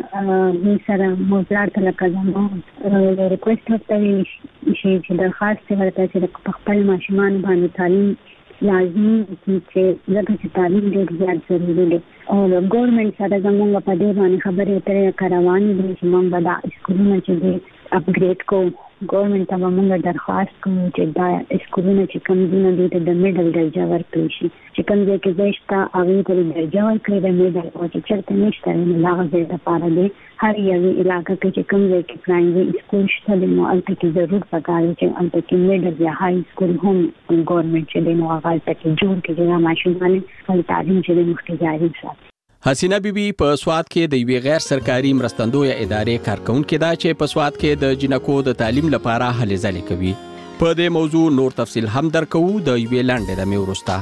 عمده سره موضوعات لکه زموږ ریکوست وکړي چې درخواست ورته چې خپل ماشومان باندې تعلیم لازمي چې زکه تعلیم ډېر زیات ضروري دی او ګورنمنت سره زموږ په دې باندې خبرې اترې کاروان دي چې موږ به دا سکولونه چې اپګریډ کوو ګورنمنت ته موږ درخواست کوو چې دا سکولونه چې کوم دي نو د میډل درجه ورکړي شي چې کوم ځای کې زیشته هغه ته درجه ورکړي د میډل او چې چرته نشته نو هغه ځای لپاره دی هر یو علاقې کې کوم ځای کې پرایمري سکول شته نو البته کې ضرور پکار چې البته کې میډل یا های سکول هم ګورنمنت چې نو هغه ته جوړ کړي چې ماشومان خپل تعلیم چې مخکې جاري وساتي. حسینه بیبي په سواد کې د یوې غیر سرکاري مرستندوی ادارې کارکونکې ده چې په سواد کې د جنکو د تعلیم لپاره هلې ځلې کوي. په دې موضوع نور تفصیل هم درکو د یوې لنډې دمې وروسته.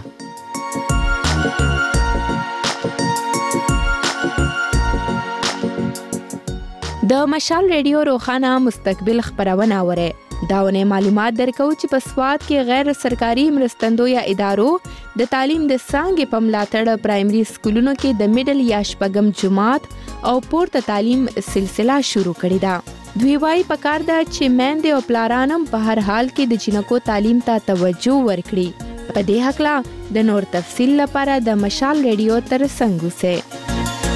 د مشال ریډیو روخانه مستقبل خبرونه اوره داونه معلومات درکو چې په سواد کې غیر سرکاري مرستندوی ادارو د تعلیم د څانګې په ملاتړ پرایمري سکولونو کې د میډل یا شپږم جماعت او پورته تعلیم سلسله شروع کړې ده. دوی وايي پکار ده چې میندې او پلارانم په هر حال کې د جنکو تعلیم ته توجه ورکړي. په دې حق د نور تفصیل لپاره د مشال ریډیو تر څنګ اوسئ.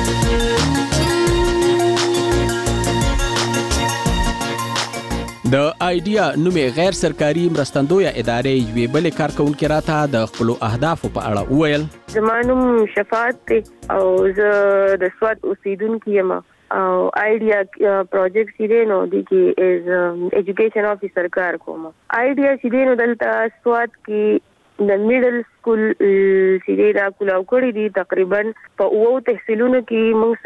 د آیډیا نومې غیر سرکاري مرستندوی ادارې یوې بلې کارکونکې راته د خپلو اهدافو په اړه وویل. زما نوم شفاعت دی او زه د سواد اوسیدونکې یم او آیډیا پروجیکټ چې دی نو دی کې از ایجوکیشن افیسر کار کوم. آیډیا چې دی نو دلته سواد کې د میډل سکول چې دی دا کولاو کړی دی تقریبا په 9 تحصیلونو کې موږ سره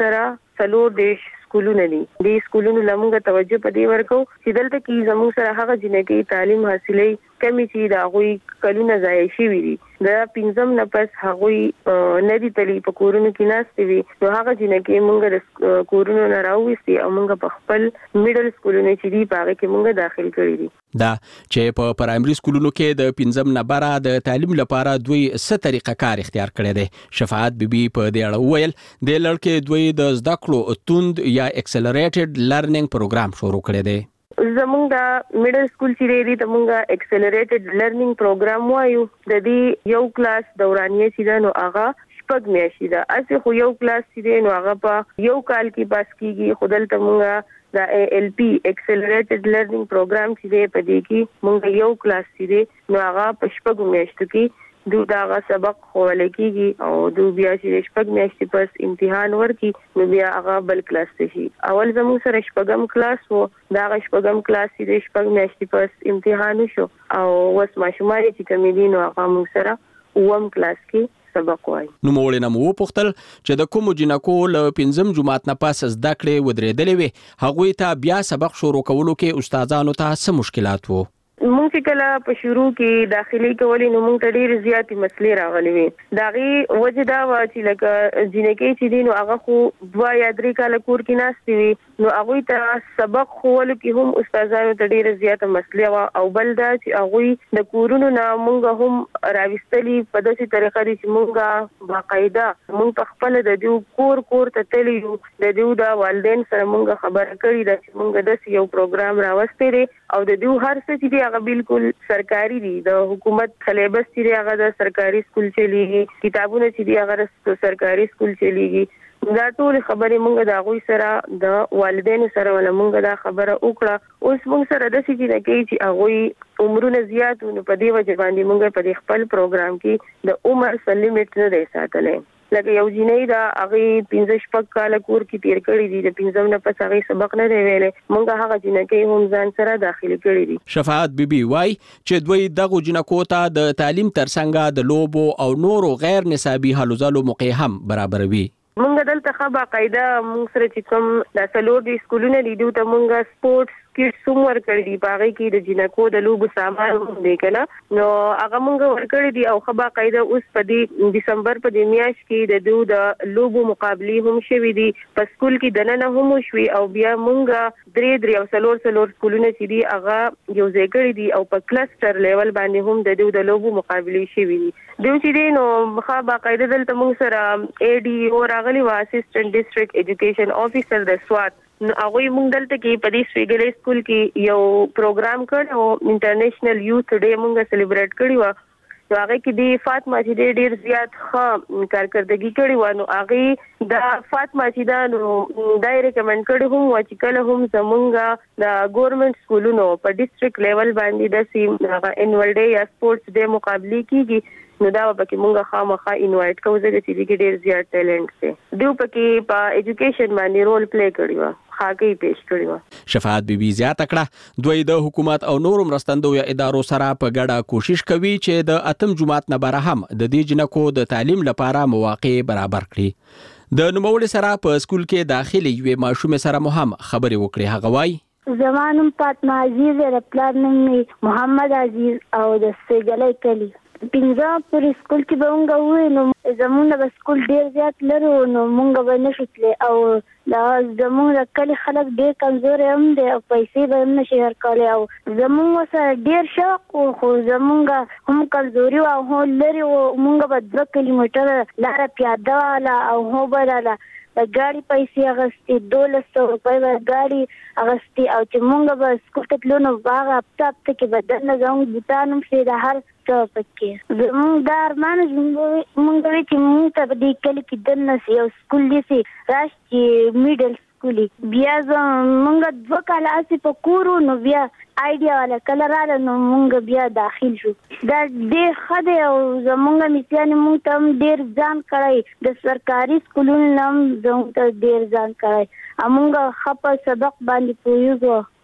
څلور دیش سکولونه دي. د سکولونو لمونږه توجه پدې ورکو چې دلته کې زموږ سره هغه جنګي تعلیم حاصلې کمی چې دا غوي کلونه ځای شي وي. دا پنځم نه پس هغه ندي تلی په کورونو کې ناشته وي. نو هغه جنګي مونږ د کورونو نه راوستي او مونږ په خپل میډل سکولونو چې دی پاره کې مونږ داخل کړی دي. دا چې په پرایمري سکولونو کې د پنځم نه بره د تعلیم لپاره دوی څه طریقه کار اختیار کړی دی. شفاعت بیبي په دې اړه وویل د لړکې دوی د زده کړو توند یا اکسلریټډ لرنینګ پروګرام شروع کړی دی. زمونږ د میډل سکول چې دی ته مونږه اکسلریټډ لرنینګ پروګرام وایو. د دې یو کلاس دورانیه چې نو هغه شپږ میاشتې ده. اسی خو یو کلاس چې نو هغه په یو کال کې پاس کیږي. خودل ته مونږه دا ALP اکسلریټډ لرنینګ پروګرام چې دی په دې کې مونږ یو کلاس چې نو هغه په شپږ میاشتو کې دا سبق خوړل کیږي او بیا چې شپږ میاشتې پس امتحان ورکي نو بیا هغه بل کلاس ته شي. اول زموږ سره شپږم کلاس وو. دا شپږم کلاس چې شپږ میاشتې پس امتحان وشو او وس ماشومان چې کومې دي نو هغه موږ سره اوم کلاس کې سبق وای. نو مولنا مو پختل چې د کوم جنکو ل پنځم جمعات نه پاس زده کړې ودرېدلې وي هغه ته بیا سبق شروع کولو کې استادانو ته څه مشکلات وو؟ مونږ چې کله په شروع کې داخلي کولې نو مونږ ته ډېر زیاتې مسلې راغلي وي. داغي وجه دا و چې لکه جنکې چې دي نو هغه خو 2 یا 3 کال کور کې ناشتي وي نو هغه ته سبق خول کې هم استادانو ته ډېر زیاته مسلې و او بل دا چې هغه د کورونو نه مونږ هم راوستلي په داسې طریقه چې مونږه باقاعده مونږ په خپل د دې کور ته تللو د دې د والدین سره مونږ خبر کړی دا چې مونږ د یو پروګرام راوستي دي او د دې هر څه چې هغه بالکل سرکاري دي. د حکومت سلیبس چې هغه د سرکاري سکول چلیږي کتابونه چې هغه د سرکاري سکول چلیږي. دا ټول خبرې مونږ د هغوی سره د والدینو سره ولا مونږ دا خبره وکړه. اوس مونږ سره د سې چې کوي چې هغوی عمرونه زیات نو په دې وجه باندې مونږ په خپل پروګرام کې د عمر سلیمټ نه دی ساتلې. لکه یو جنۍ دا هغه 15 کال کور کې تیر کړی دي د 15 نه پس هغه سبق نه دی ویلې مونږ هغه جنکې هم ځان سره داخلي کړی دي. شفاعت بیبي وای چې دوی دغه جنکو ته د تعلیم ترڅنګ د لوبو او نورو غیر نصابي هلو ځلو موقع هم برابروي. مونږ دلته خو باقاعده مونږ سره چې کوم د سلور دي سکولونه دي دوی ته مونږه سپورتس کټس هم ورکړي دي. باغې کې د جنکو د لوبو سامان دی کنه نو هغه مونږ ورکړي دي او خو باقاعده اوس په دې دسمبر په د میاشت کې د دوی د لوبو مقابله هم شوي دي. په سکول کې دننه هم شوي او بیا مونږ درې او سلور سکولونه چې دي هغه یو ځای کړي دي او په کلستر لیول باندې هم د دوی د لوبو مقابله شوي دي. دوی چې دي نو خو باقاعده دلته مونږ سره ADO راغلي وا اسسټنټ ډیسټریکټ ایجوکیشن افیسر د سوات نو هغه مونږ دلته کې په دې سویګلې سکول کې یو پروګرام کړ او انټرنیشنل یوث ډے مونږ سلیبریټ کړی و. نو هغه کې د فاطمه چې ډېر زیات ښه کارکردګي کړې و. نو هغه د فاطمه چې دا نو دای ریکمند کړی هم و چې کله هم زمونږ د ګورنمنت سکولونو په ډیسټریکټ لیول باندې د سیم انوال ډے یا سپورتس ډے مقابله کیږي نو دا پکې مونږه خامخا انوایټ کوو ځکه چې دې ډېر زیات ټیلنټ دی. دوی پکې په ایجوکیشن باندې رول پلی کړی و خاګي پیش کړی و. شفاعت بیبي زیاته کړه دوی د حکومت او نورو مرستندوی ادارو سره په ګډه کوشش کوي چې د اتم جمعات نه بره هم د دې جنکو د تعلیم لپاره مواقع برابر کړي. د نوموړي سره په سکول کې داخلي یوې ماشومې سره مهم خبرې وکړي. هغه وایي زمانم فاطمه عزیز رپلار نوم محمد عزیز او د سیګلې کلی پنځه پر سکول کې به مونږ وې نو زمونږ به سکول ډېر زیات لرو نو مونږ به نشو تللی او دا زمونږ کلی خلک ډېر کمزوري هم دی او پیسې به هم نشي ورکولی او زمونږ سره ډېر شوق و خو زمونږ هم کمزوري وه او هم لرې و. مونږ به 2 کیلومتره لاره پیاده واله او هم بدله د ګاډي پیسې اخیستې 1200 روپۍ به ګاډي اخیستې او چې مونږ به سکول ته تلو نو په هغه هفته کې به دننه زموږ بوټان هم شي د هر څه پکې زموږ دا ارمان مونږ وی چې مونږ ته په دې کلي کې دننه سي یو سکول دی سي راشي چې میډل سکول بیا مونږ 2 کال اسې په کورو نو بیا آیډیا والا کله رااله نو مونږ بیا داخل شو. دا ډېر ښه دی او زمونږ مثیانې مونږ ته هم ډېر ځان کړی د سرکاري سکولونو نه هم زمونږ ته ډېر ځان کړی او مونږ ښه په سبق باندې پوهېږو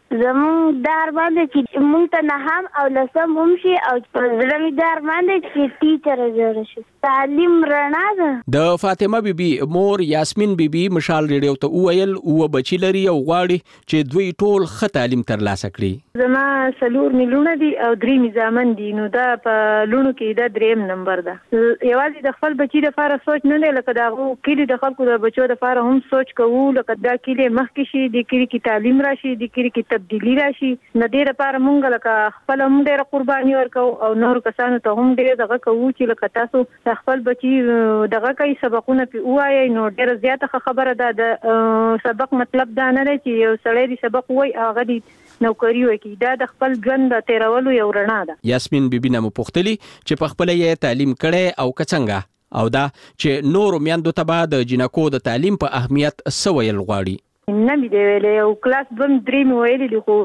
زمون دار باندې چې مونږ ته نه هم او لسم هم شي او زمون دار باندې چې ټیچر جوړ شي. تعلیم رڼا ده. د فاطمه بیبي مور یاسمین بیبي مشال ریډیو ته وویل او بچی لري او غواړي چې دوی ټول ښه تعلیم ترلاسه کړي. زما څلور میلیونه دي او 3 میزامن دي، نو دا په لونو کې دا 3 نمبر ده. یوازې د خپل بچی لپاره سوچ نه دی، لکه دا کلی د خلکو د بچو لپاره هم سوچ کوو، لکه دا کلی مخکې شي، د کلی کې تعلیم راشي، د کلی کې تبدیلی راشي. نه دې لپاره مونږ لکه خپل هم ډېر قرباني ورکو او نور کسانو ته هم ډېر دغه کوو چې لکه تاسو خپل بچی دغه کوي سبقونه په وایي، نو ډېر زیاته خبره ده. د سبق مطلب دا نه دی چې یو سړی دی سبق وایي هغه دی نوکری وکړي، دا د خپل ژوند د تیرولو یو رڼا ده. یاسمین بیبي نه مو پوښتلي چې په خپل یې تعلیم کړي او څنګه، او دا چې نور میندو ته به د جنکو د تعلیم په اهمیت څه ویل غواړي. نه مې دی ویلې، او کلاس 2-3 مې ویلي دي، خو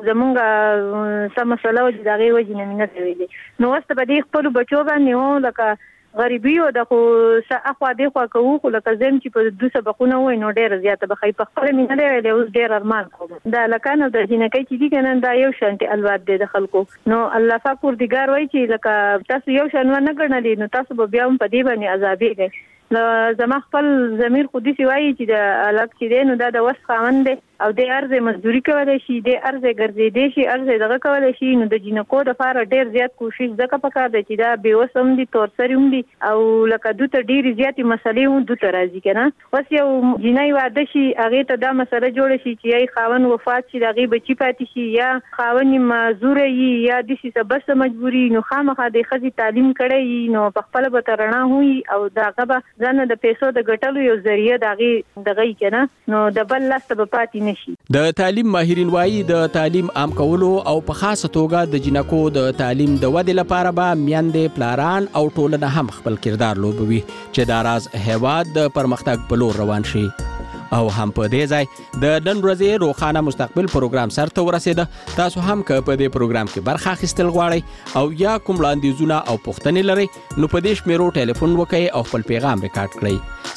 زمونږ څه مسله وه چې د هغې وجې نه مې نه دی ویلې. نو اوس ته به دې خپلو بچو باندې و لکه غریبي او د خو اخوا دېخوا کوو، خو لکه زم چې په 2 سبقونه وایي نو ډېره زیاته به ښایي. په خپله مې نه دی ویلی، اوس ډېر ارمان کوم. د هلکان او د جینکۍ چې دي که نه دا یو شانتې الواد دی د خلکو. نو الله پاک پروردګار وایي چې لکه تاسو یو شان ونه ګڼلې نو تاسو به بیا هم په دې باندې عذابېږئ. زما خپل ضمیر خو داسې وایي چې د هلک چې دی نو دا د وس خاوند دی او دی ارزه مزدوري کولی شي، دی ارزه ګرځېدی شي، ارزه دغه کولی شي. نو د جینکو دپاره ډېر زیات کوشش ځکه پکار دی چې دا بېوس هم دي، تورسري هم دي، او لکه دوی ته ډېرې زیاتې مسلې هم دوی ته راځي که نه. اوس یو جینۍ واده شي، هغې ته دا مسله جوړه شي چې یا یې خاوند وفات شي، د هغې بچي پاتې شي، یا خاوند یې معذوره وي، یا داسې څه بسه مجبوري، نو خامخا د ښځې تعلیم کړی وي نو په خپله به ته رڼا وي او د هغه به ځانه د پیسو د ګټلو یو ذریعه د هغې دغه وي که نه، نو د بل لاس ته به پاتې نه شي. د تعلیم ماهرین وایي د تعلیم عام کولو او په خاصه توګه د جنکو د تعلیم د ودې لپاره به میندې، پلاران او ټولنه هم خپل کردار لوبوي چې دا راز هیواد د پرمختګ په لور روان شي. او هم په دې ځای د نن ورځې روښانه مستقبل پروګرام سرته ورسېده. تاسو هم که په دې پروګرام کې برخه اخیستل غواړئ او یا کوم وړاندیزونه او پوښتنې لرئ نو په دې شمیرو ټلیفون وکړئ او خپل پیغام ریکارډ کړئ.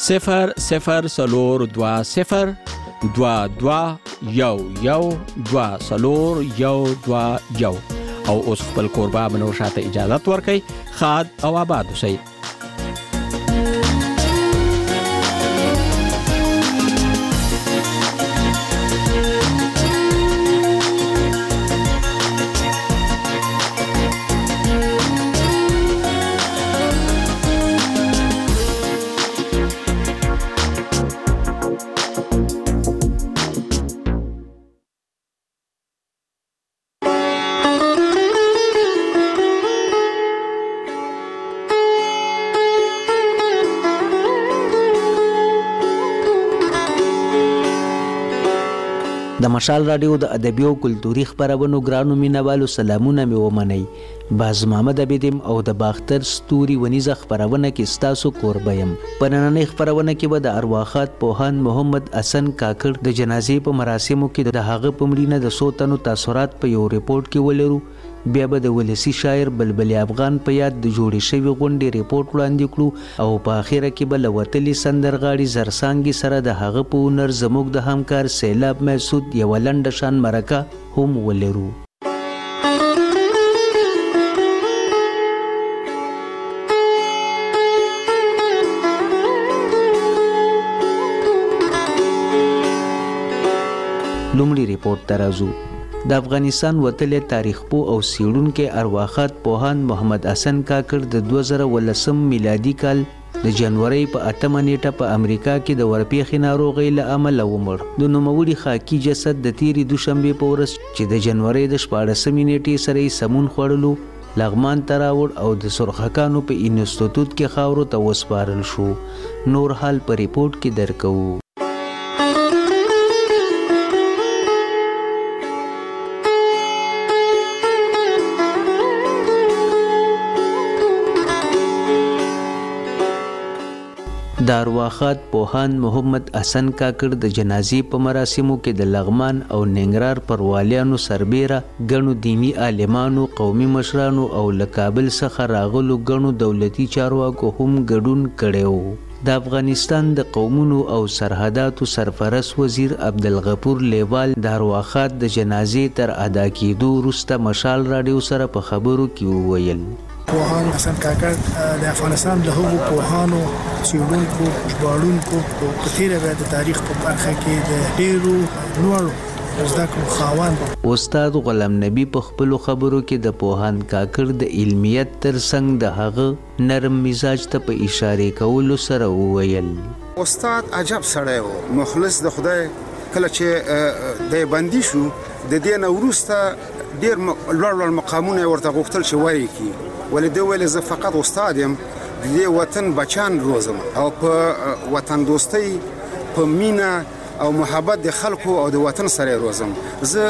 002022112021 او اوس خپل کوربه منور شاته اجازه ورکړئ. خاد او آباد اوسئ. د مشال رادیو د ادبي او کلتوري خبرونو ګرانو مینوالو سلامونه مې ومنئ. باز محمد عبیدم او د باختر ستوري ونیزه خبرونه کې ستاسو کوربه یم. په نننۍ خبرونه کې به د ارواښاد پوهاند محمد حسن کاکړ د جنازې په مراسمو کې د هغه په مړینه د څو تنو تاثرات په یو ریپورت کې ولرو. بیا به د ولسی شاعر بلبل افغان په یاد د جوړې شوی غونډې ریپورت وړاندې کړو او په اخره کې به له وتلي سندرغاړي زرسانګي سره د هغه په هنر زموږ د همکار سیلاب محسود یوه لنډه شان مرکه هم ولرو. لومړی ریپورت ته راځو. د افغانستان وتلی تاریخ پوه او څیړونکی ارواښاد پوهاند محمد حسن کاکړ د 2018 میلادي کال د جنورۍ په 8 نیټه په امریکا کې د ورپېښې ناروغۍ له امله ومړ. د نوموړي خاکي جسد د تیرې دوشنبې په ورځ چې د جنورۍ د 14 نیټې سره یې سمون خوړلو لغمان ته راوړ او د سرخکانو په انسټیټوټ کې خاورو ته وسپارل شو. نور حال په ریپورت کې درکوو. د ارواښاد پوهاند محمد حسن کاکړ د جنازې په مراسمو کې د لغمان او ننګرهار پروالیانو سربیره ګڼو دینی عالمانو، قومي مشرانو او له کابل څخه راغلو ګڼو دولتي چارواکو هم ګډون کړی و. د افغانستان د قومونو او سرحداتو سرپرست وزیر عبدالغفور لیوال د ارواښاد د جنازې تر ادا کېدو وروسته مشال راډیو سره په خبرو کې وویل پوهان حسن کاکړ د افغانستان له هغو پوهانو څېړونکو ژباړونکو په تېره بیا د تاریخ په برخه کې د ډېرو لوړو زده کړو خاوند استاد غلام نبی په خپلو خبرو کې د پوهان کاکړ د علمیت ترڅنګ د هغه نرم مزاج ته په اشاره کولو سره وویل استاد عجب سړی و مخلص د خدای کله چې د بندي شو د دې نه وروسته ډېر لوړ مقامونه ورته غوښتل چې ولیکي ولې دوی ویل زه فقط استاد یم د دې وطن بچان روزم او په وطن دوستۍ په مینه او محبت د خلکو او د وطن سره روزم زه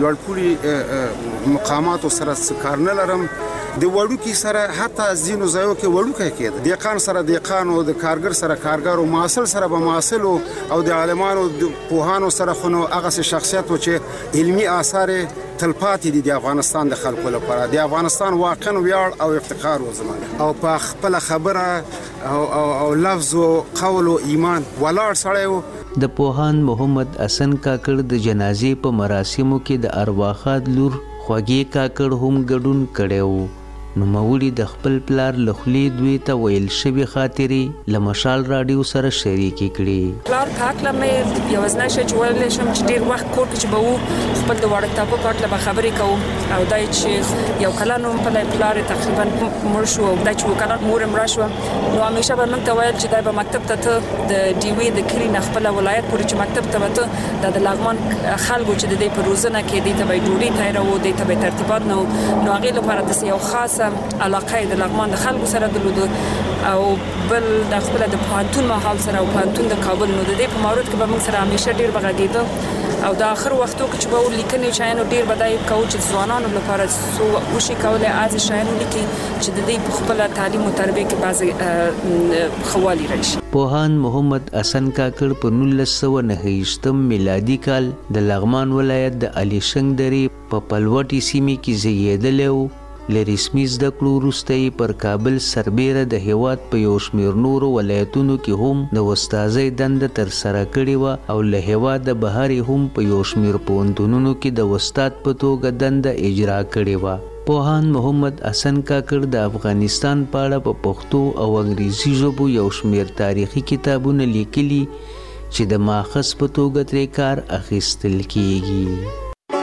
لوړپوړي مقاماتو سره څه کار نه لرم د وړوکي سره حتی ځینو ځایو کې وړوکی کېده دهقان سره دهقان او د کارګر سره کارګر او محصل سره به محصل او د عالمانو د پوهانو سره خو نو هغه شخصیت و چې علمي آثار تلپاتې دي د افغانستان د خلکو لپاره د افغانستان واقعا ویاړ او افتخار و زمانه او په خپل خبره او لفظ او قول او ایمان ولاړ سړی و د پوهان محمد حسن کاکړ د جنازې په مراسمو کې د ارواښاد لور خوږې کاکړ هم ګډون کړی و نوموړي د خپل پلار له خولې دوی ته ویل شوي خاطرې له مشال راډیو سره شریکې کړي پلار کاکله مې یوازینی شی چې ویلی شم چې ډېر وخت کور کې چې به وو خپل د وړکتابه په هکله به خبرې کوو او دا چې یو کلن وم پلی پلار یې تقریبا مړ شو او دا چې یو کلن مور یې مړه شوه نو همیشه به موږ ته ویل چې دا به مکتب ته ته د ډیوې د کلي نه خپله ولایت پورې چې مکتب ته به ته دا د لغمان خلکو چې د دې په روزنه کې دې ته به یې ډوډۍ تیاروو دې ته به یې ترتیبات نه وو نو هغې لپاره داسې یو خاص علاقه د لغمان د خلکو سره درلوده او بل د خپل د پوهنتون ماحول سره او پوهنتون د کابل نو د دې په مورد کې به موږ سره همیشه ډېر بغږېده او د آخر وختو کې چې به لیکنې شیانو ډېر به دا یې کوو چې ځوانانو لپاره څو وشي کولی هغې شیان ولیکي چې د دې په خپله تعلیم او تربیه کې بعضې ښه والی راشي پوهان محمد حسن کاکړ په 1929 میلادي کال د لغمان ولایت د الیشنګ درې په پلوټي سیمې کې زیږېدلی و له رسمي زده کړو وروسته یې پر کابل سربیره د هیواد په یو شمېر نورو ولایتونو کې هم د استازۍ دنده ترسره کړې وه او له هیواده بهر یې هم په یو شمېر پوهنتونونو کې د استاد په توګه دنده اجرا کړې وه پوهان محمد حسن کاکړ د افغانستان په اړه په پښتو او انګریزي ژبو یو شمېر تاریخي کتابونه لیکلي چې د ماخذ په توګه ترې کار اخیستل کیږي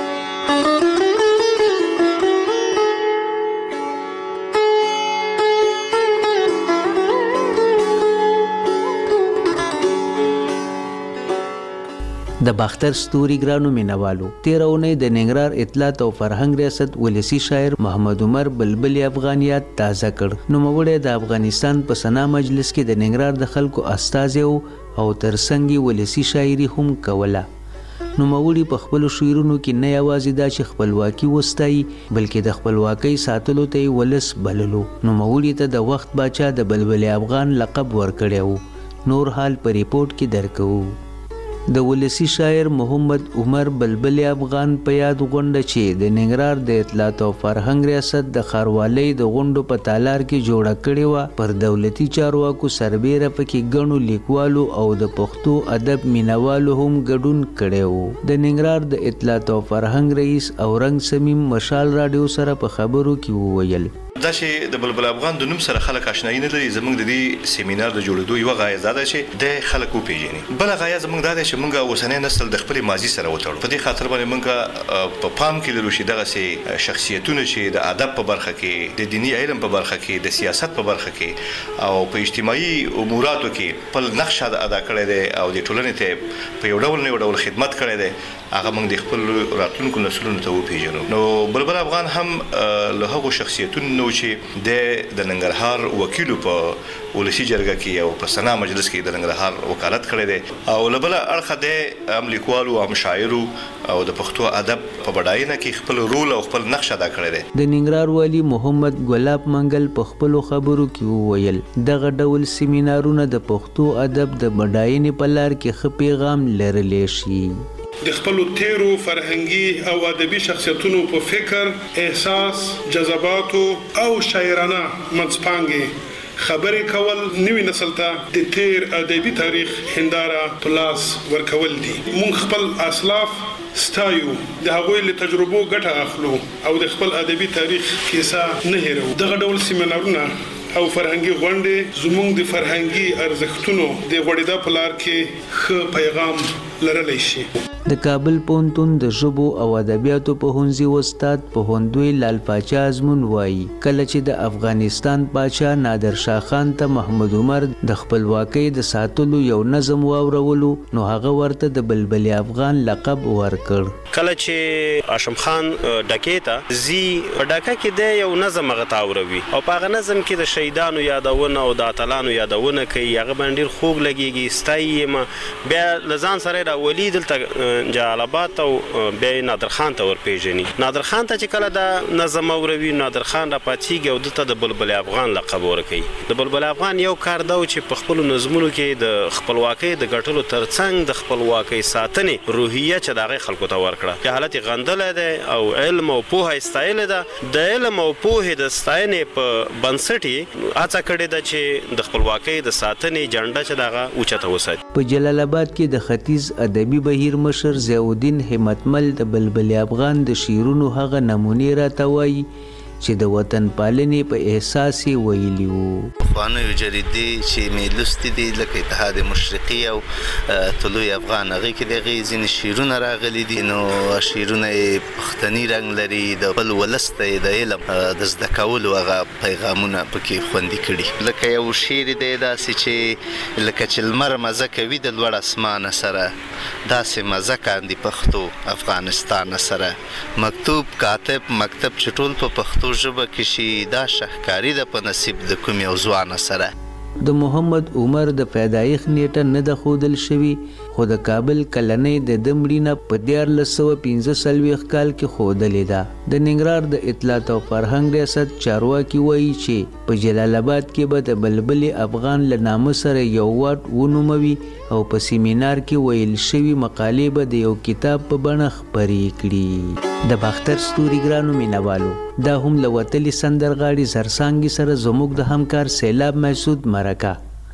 د باختر ستوري ګرانو مینوالو تیرونه د ننګرهار اطلاعات او فرهنګ ریاست ولسی شاعر محمد عمر بلبل افغانیات تازه کړ نو موږ د افغانستان په سنا مجلس کې د ننګرهار د خلکو استازي او ترڅنګ ولسی شاعري هم کوله نو موږ په خپل شعرونو کې نه یوازې دا چې خپلواکي وستایي بلکې د خپلواکۍ ساتلو ته ولس بللو نو موږ ته د وخت باچا د بلبل افغان لقب ورکړیو نور حال په ریپورت کې درکو د ولسی شاعر محمد عمر بلبل افغان په یاد غونډه چې د ننګرهار د اطلاعات او فرهنګ ریاست د ښاروالۍ د غونډو په تالار کې جوړه کړې وه پر دولتي چارواکو سربیره پکې ګڼو لیکوالو او د پښتو ادب مینوالو هم ګډون کړی و د ننګرهار د اطلاعات او فرهنګ رئیس اورنګ سمیم مشال راډیو سره په خبرو کې وویل دا چې د بلبل افغان د نوم سره خلک آشنایي نه لري زموږ د دې سیمینار د جوړېدو یوه غایه دا ده چې د خلک وپېژني بله غایه زموږ دا ده چې موږ اوسنی نسل د خپلې ماضي سره وتړو په دې خاطر باندې موږ په پام کې لرو چې دغسې شخصیتونه چې د ادب په برخه کې د دیني علم په برخه کې د سیاست په برخه کې او په اجتماعي اموراتو کې خپل نقش ادا کړی دی او د ټولنې ته په یو ډول نه یو ډول خدمت کړی دی هغه موږ د خپل راتلونکو نسلونو ته وپېژنو نو بلبل افغان هم له هغو شخصیتونو چې د ننګرهار وکیلو په ولسی جرګه کې او په سنا مجلس کې د ننګرهار وکالت کړی دی او له بله اړخه د هم لیکوالو هم شاعرو او د پښتو ادب په بډاینه کې خپل رول او خپل نقش ادا کړی دی د ننګرهار والی محمد ګلاب منګل په خپلو خبرو کې وویل دغه ډول سیمینارونه د پښتو ادب د بډاینې په لار کې ښه پیغام لرلی شي د خپل تیرو فرهنګي او ادبي شخصیتونو په فکر احساس جذباتو او شاعرانه منځپانګې خبرې کول نوی نسل ته د تیر ادبي تاریخ هنداره پلاس ورکول دي. مونږ خپل اسلاف ستایو، د هغوی له تجربو ګټه اخلو او د خپل ادبي تاریخ کیسه نه هېرو. دغه ډول سیمینارونه او فرهنګي غونډې زموږ د فرهنګي ارزښتونو د غوړېدا په لار کې ښه پیغام لرلی شي. د کابل پوهنتون د ژبو او ادبیاتو پوهنځي استاد پوهندوی لال پاچا ازمون وایي کله چې د افغانستان پاچا نادر شاه خان ته محمد عمر د خپلواکۍ د ساتلو یو نظم واورولو نو هغه ورته د بلبل افغان لقب ورکړ. کله چې هاشم خان ډکې ته زی ډکه کې د یو نظم غتاوروي او په هغه نظم کې د شهیدانو یادونه او د اتلانو یادونه کوي، هغه باندې خوږ لګيږي، ستایي بیا لزان سره را ولید دلته جلالاباد او بیا نادر خان ته ورپیژني. نادر خان ته چې کله د نظم اوروي نادر خان را پاتېږي او دته د بلبل افغان لقب ورکوي. د بلبل افغان یو کار دا چې په خپل نظمونو کې د خپلواکۍ د ګټلو ترڅنګ د خپلواکۍ ساتنې روحیه چې دغه خلکو ته ورکړه چې حالت غندله ده او علم او پوهه استایل ده. د علم او پوهه د ستاینې په بنسټي هڅه کړې ده چې د خپلواکۍ د ساتنې جنډه چې دغه اوچته وساتي. په جلال آباد کې د ختیځ ادبي بهیر مشر ضیاءالدین همتمل د بلبل افغان د شیرونو هغه نمونې راته وایي چې د وطن پالنې په احساس ویلي وو. افغانو جریدې چې مې لوستې دي لکه اتحاد مشرقي او طلوع افغان هغې کې د هغې ځینې شعرونه راغلي دي، نو شعرونه یې پښتني رنګ لري، د خپل ولس ته یې د علم د زده کولو هغه پیغامونه پکې خوندي کړي. لکه یو شعر دی داسې چې لکه چې لمر مزه کوي د لوړ اسمانه سره، داسې مزه کاندي پښتو افغانستان سره. مکتوب کاتب مکتب چې ټول په پښتو ژبه کې شي دا شهکاري ده په نصیب د کوم یو ځوان سره. د محمد عمر د پیدایښت نیټه نه ده ښودل شوې، خو د کابل کلنۍ د ده مړینه په 1445 کال کې ښودلې ده. د ننګرهار د اطلاعات او فرهنګ ریاست چارواکي وایي چې په جلال آباد کې به د بلبل افغان له نامه سره یو واټ ونوموي او په سیمینار کې ویل شوي مقالې به د یو کتاب په بڼه خپرې کړي. د باختر ستوري ګرانو مینوالو، دا هم له وتلي سندرغاړي زرسانګي سره زموږ د همکار سیلاب محسود مرکه.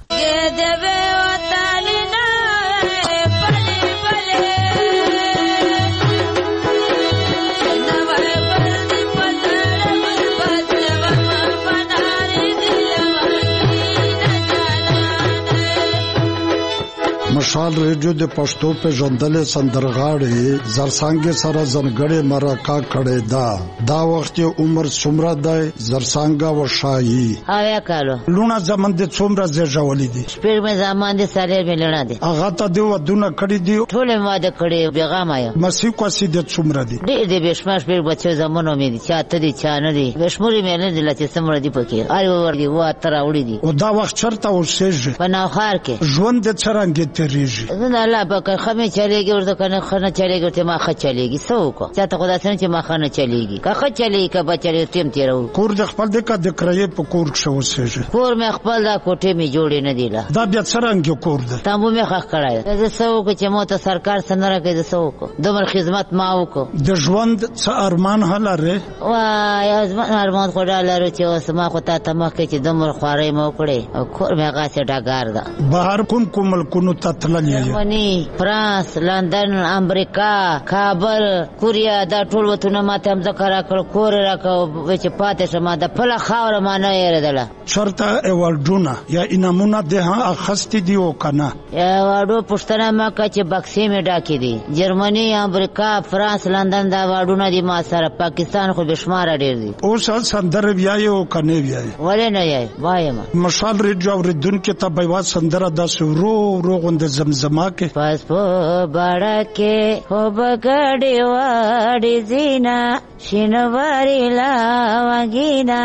مشال ریډیو د پښتو په ژوندلې سندرغاړي زرسانګي سره ځانګړې مرکه کړې ده. دا وخت عمر څومره دی زرسانګا وشایي؟ اویا کالو. لونه زمن د څومره زیږولې دي؟ شپږ مې زمان دي سره مې لونه دي. هغه ته دی ودونه کړې دي؟ ټول ماده کړې پیغام آیا. مسیح کوسي د څومره دي؟ دې بشماش په بچو زمونو مې دي چاته دي چانه دي بشموري مې نه دي لته سمره دي پکې اړ ور دي وا تر وړي دي. او دا وخت چرته اوسېږي؟ په نوخار کې. ژوند د څرنګه تیریږي؟ زه الله پاک خمه چلےږي ورته کنه خنه چلےږي ته ما خه چلےږي سوکو چاته خدا سره چې ما خنه چلےږي که خه چلےږي که بچره تیم تیرو. کور د خپل د کا د کرې په کور کې اوسېږي؟ کور مې خپل دا کوټه مې جوړې نه دی لا. دا بیا څرنګه کور ده؟ تاسو مې خخ کړای زه سوکو چې مو ته سرکار سره کې زه سوکو دمر خدمت ما وکړو. د ژوند څه ارمان هلاره؟ وای ارمان خدا لاره چې اوس ما خو ته ما کې چې دمر خوارې مو کړې او کور مې غاسه ډاګار ده. بهر کوم ملکونو ته تللې؟ فرانس، لندن، امریکا، کابل، کوریا دا ټول وطنونه ما ته هم ذکر کړ کور راکو چې پاتې شمه د پله خاور ما نه یریدله. چرته ایوالډونه یا انعامونه ده اخستې دي او کنه؟ ایوالډو پښتنه ما کا چې بکسې مې ډاکې دي. جرمني، امریکا، فرانس، لندن دا واډونه دي ما سره. پاکستان خو بشمار ډیر دي. اوس سندره بیاي او کنه بیاي؟ ولې نه یای وایم. مشال ریډیو اوریدونکو ته به وا سندره د سورو روغند زمزمه کې پس په باړه کې هو بغړې واړې زینا شینواري لا وګینا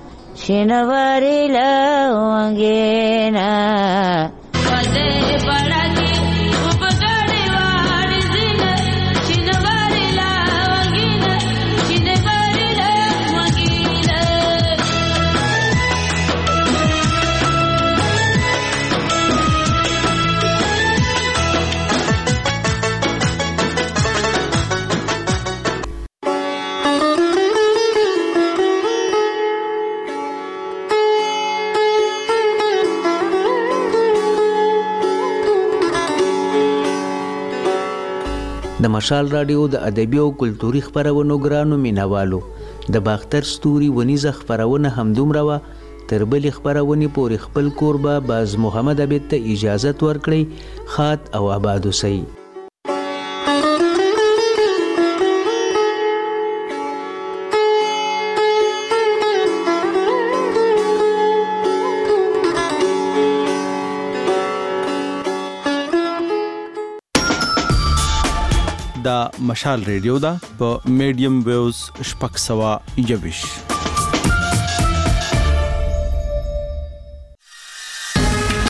شینواري لا وګینا پدې باړه کې هو بغړې واړې زینا شینواري لا وګینا شینواري لا وګینا. د مشال رادیو د ادبي او کلتوري خبرونو ګرانو مینوالو د باختر ستوري ونیزه خبرونه همدومره وه. تر بلې خبرونې پورې خپل کوربه باز محمد عبید ته اجازت ورکړئ. ښاد او آباد اوسئ. دا مشال ریډیو دا په میډیم ویوز 621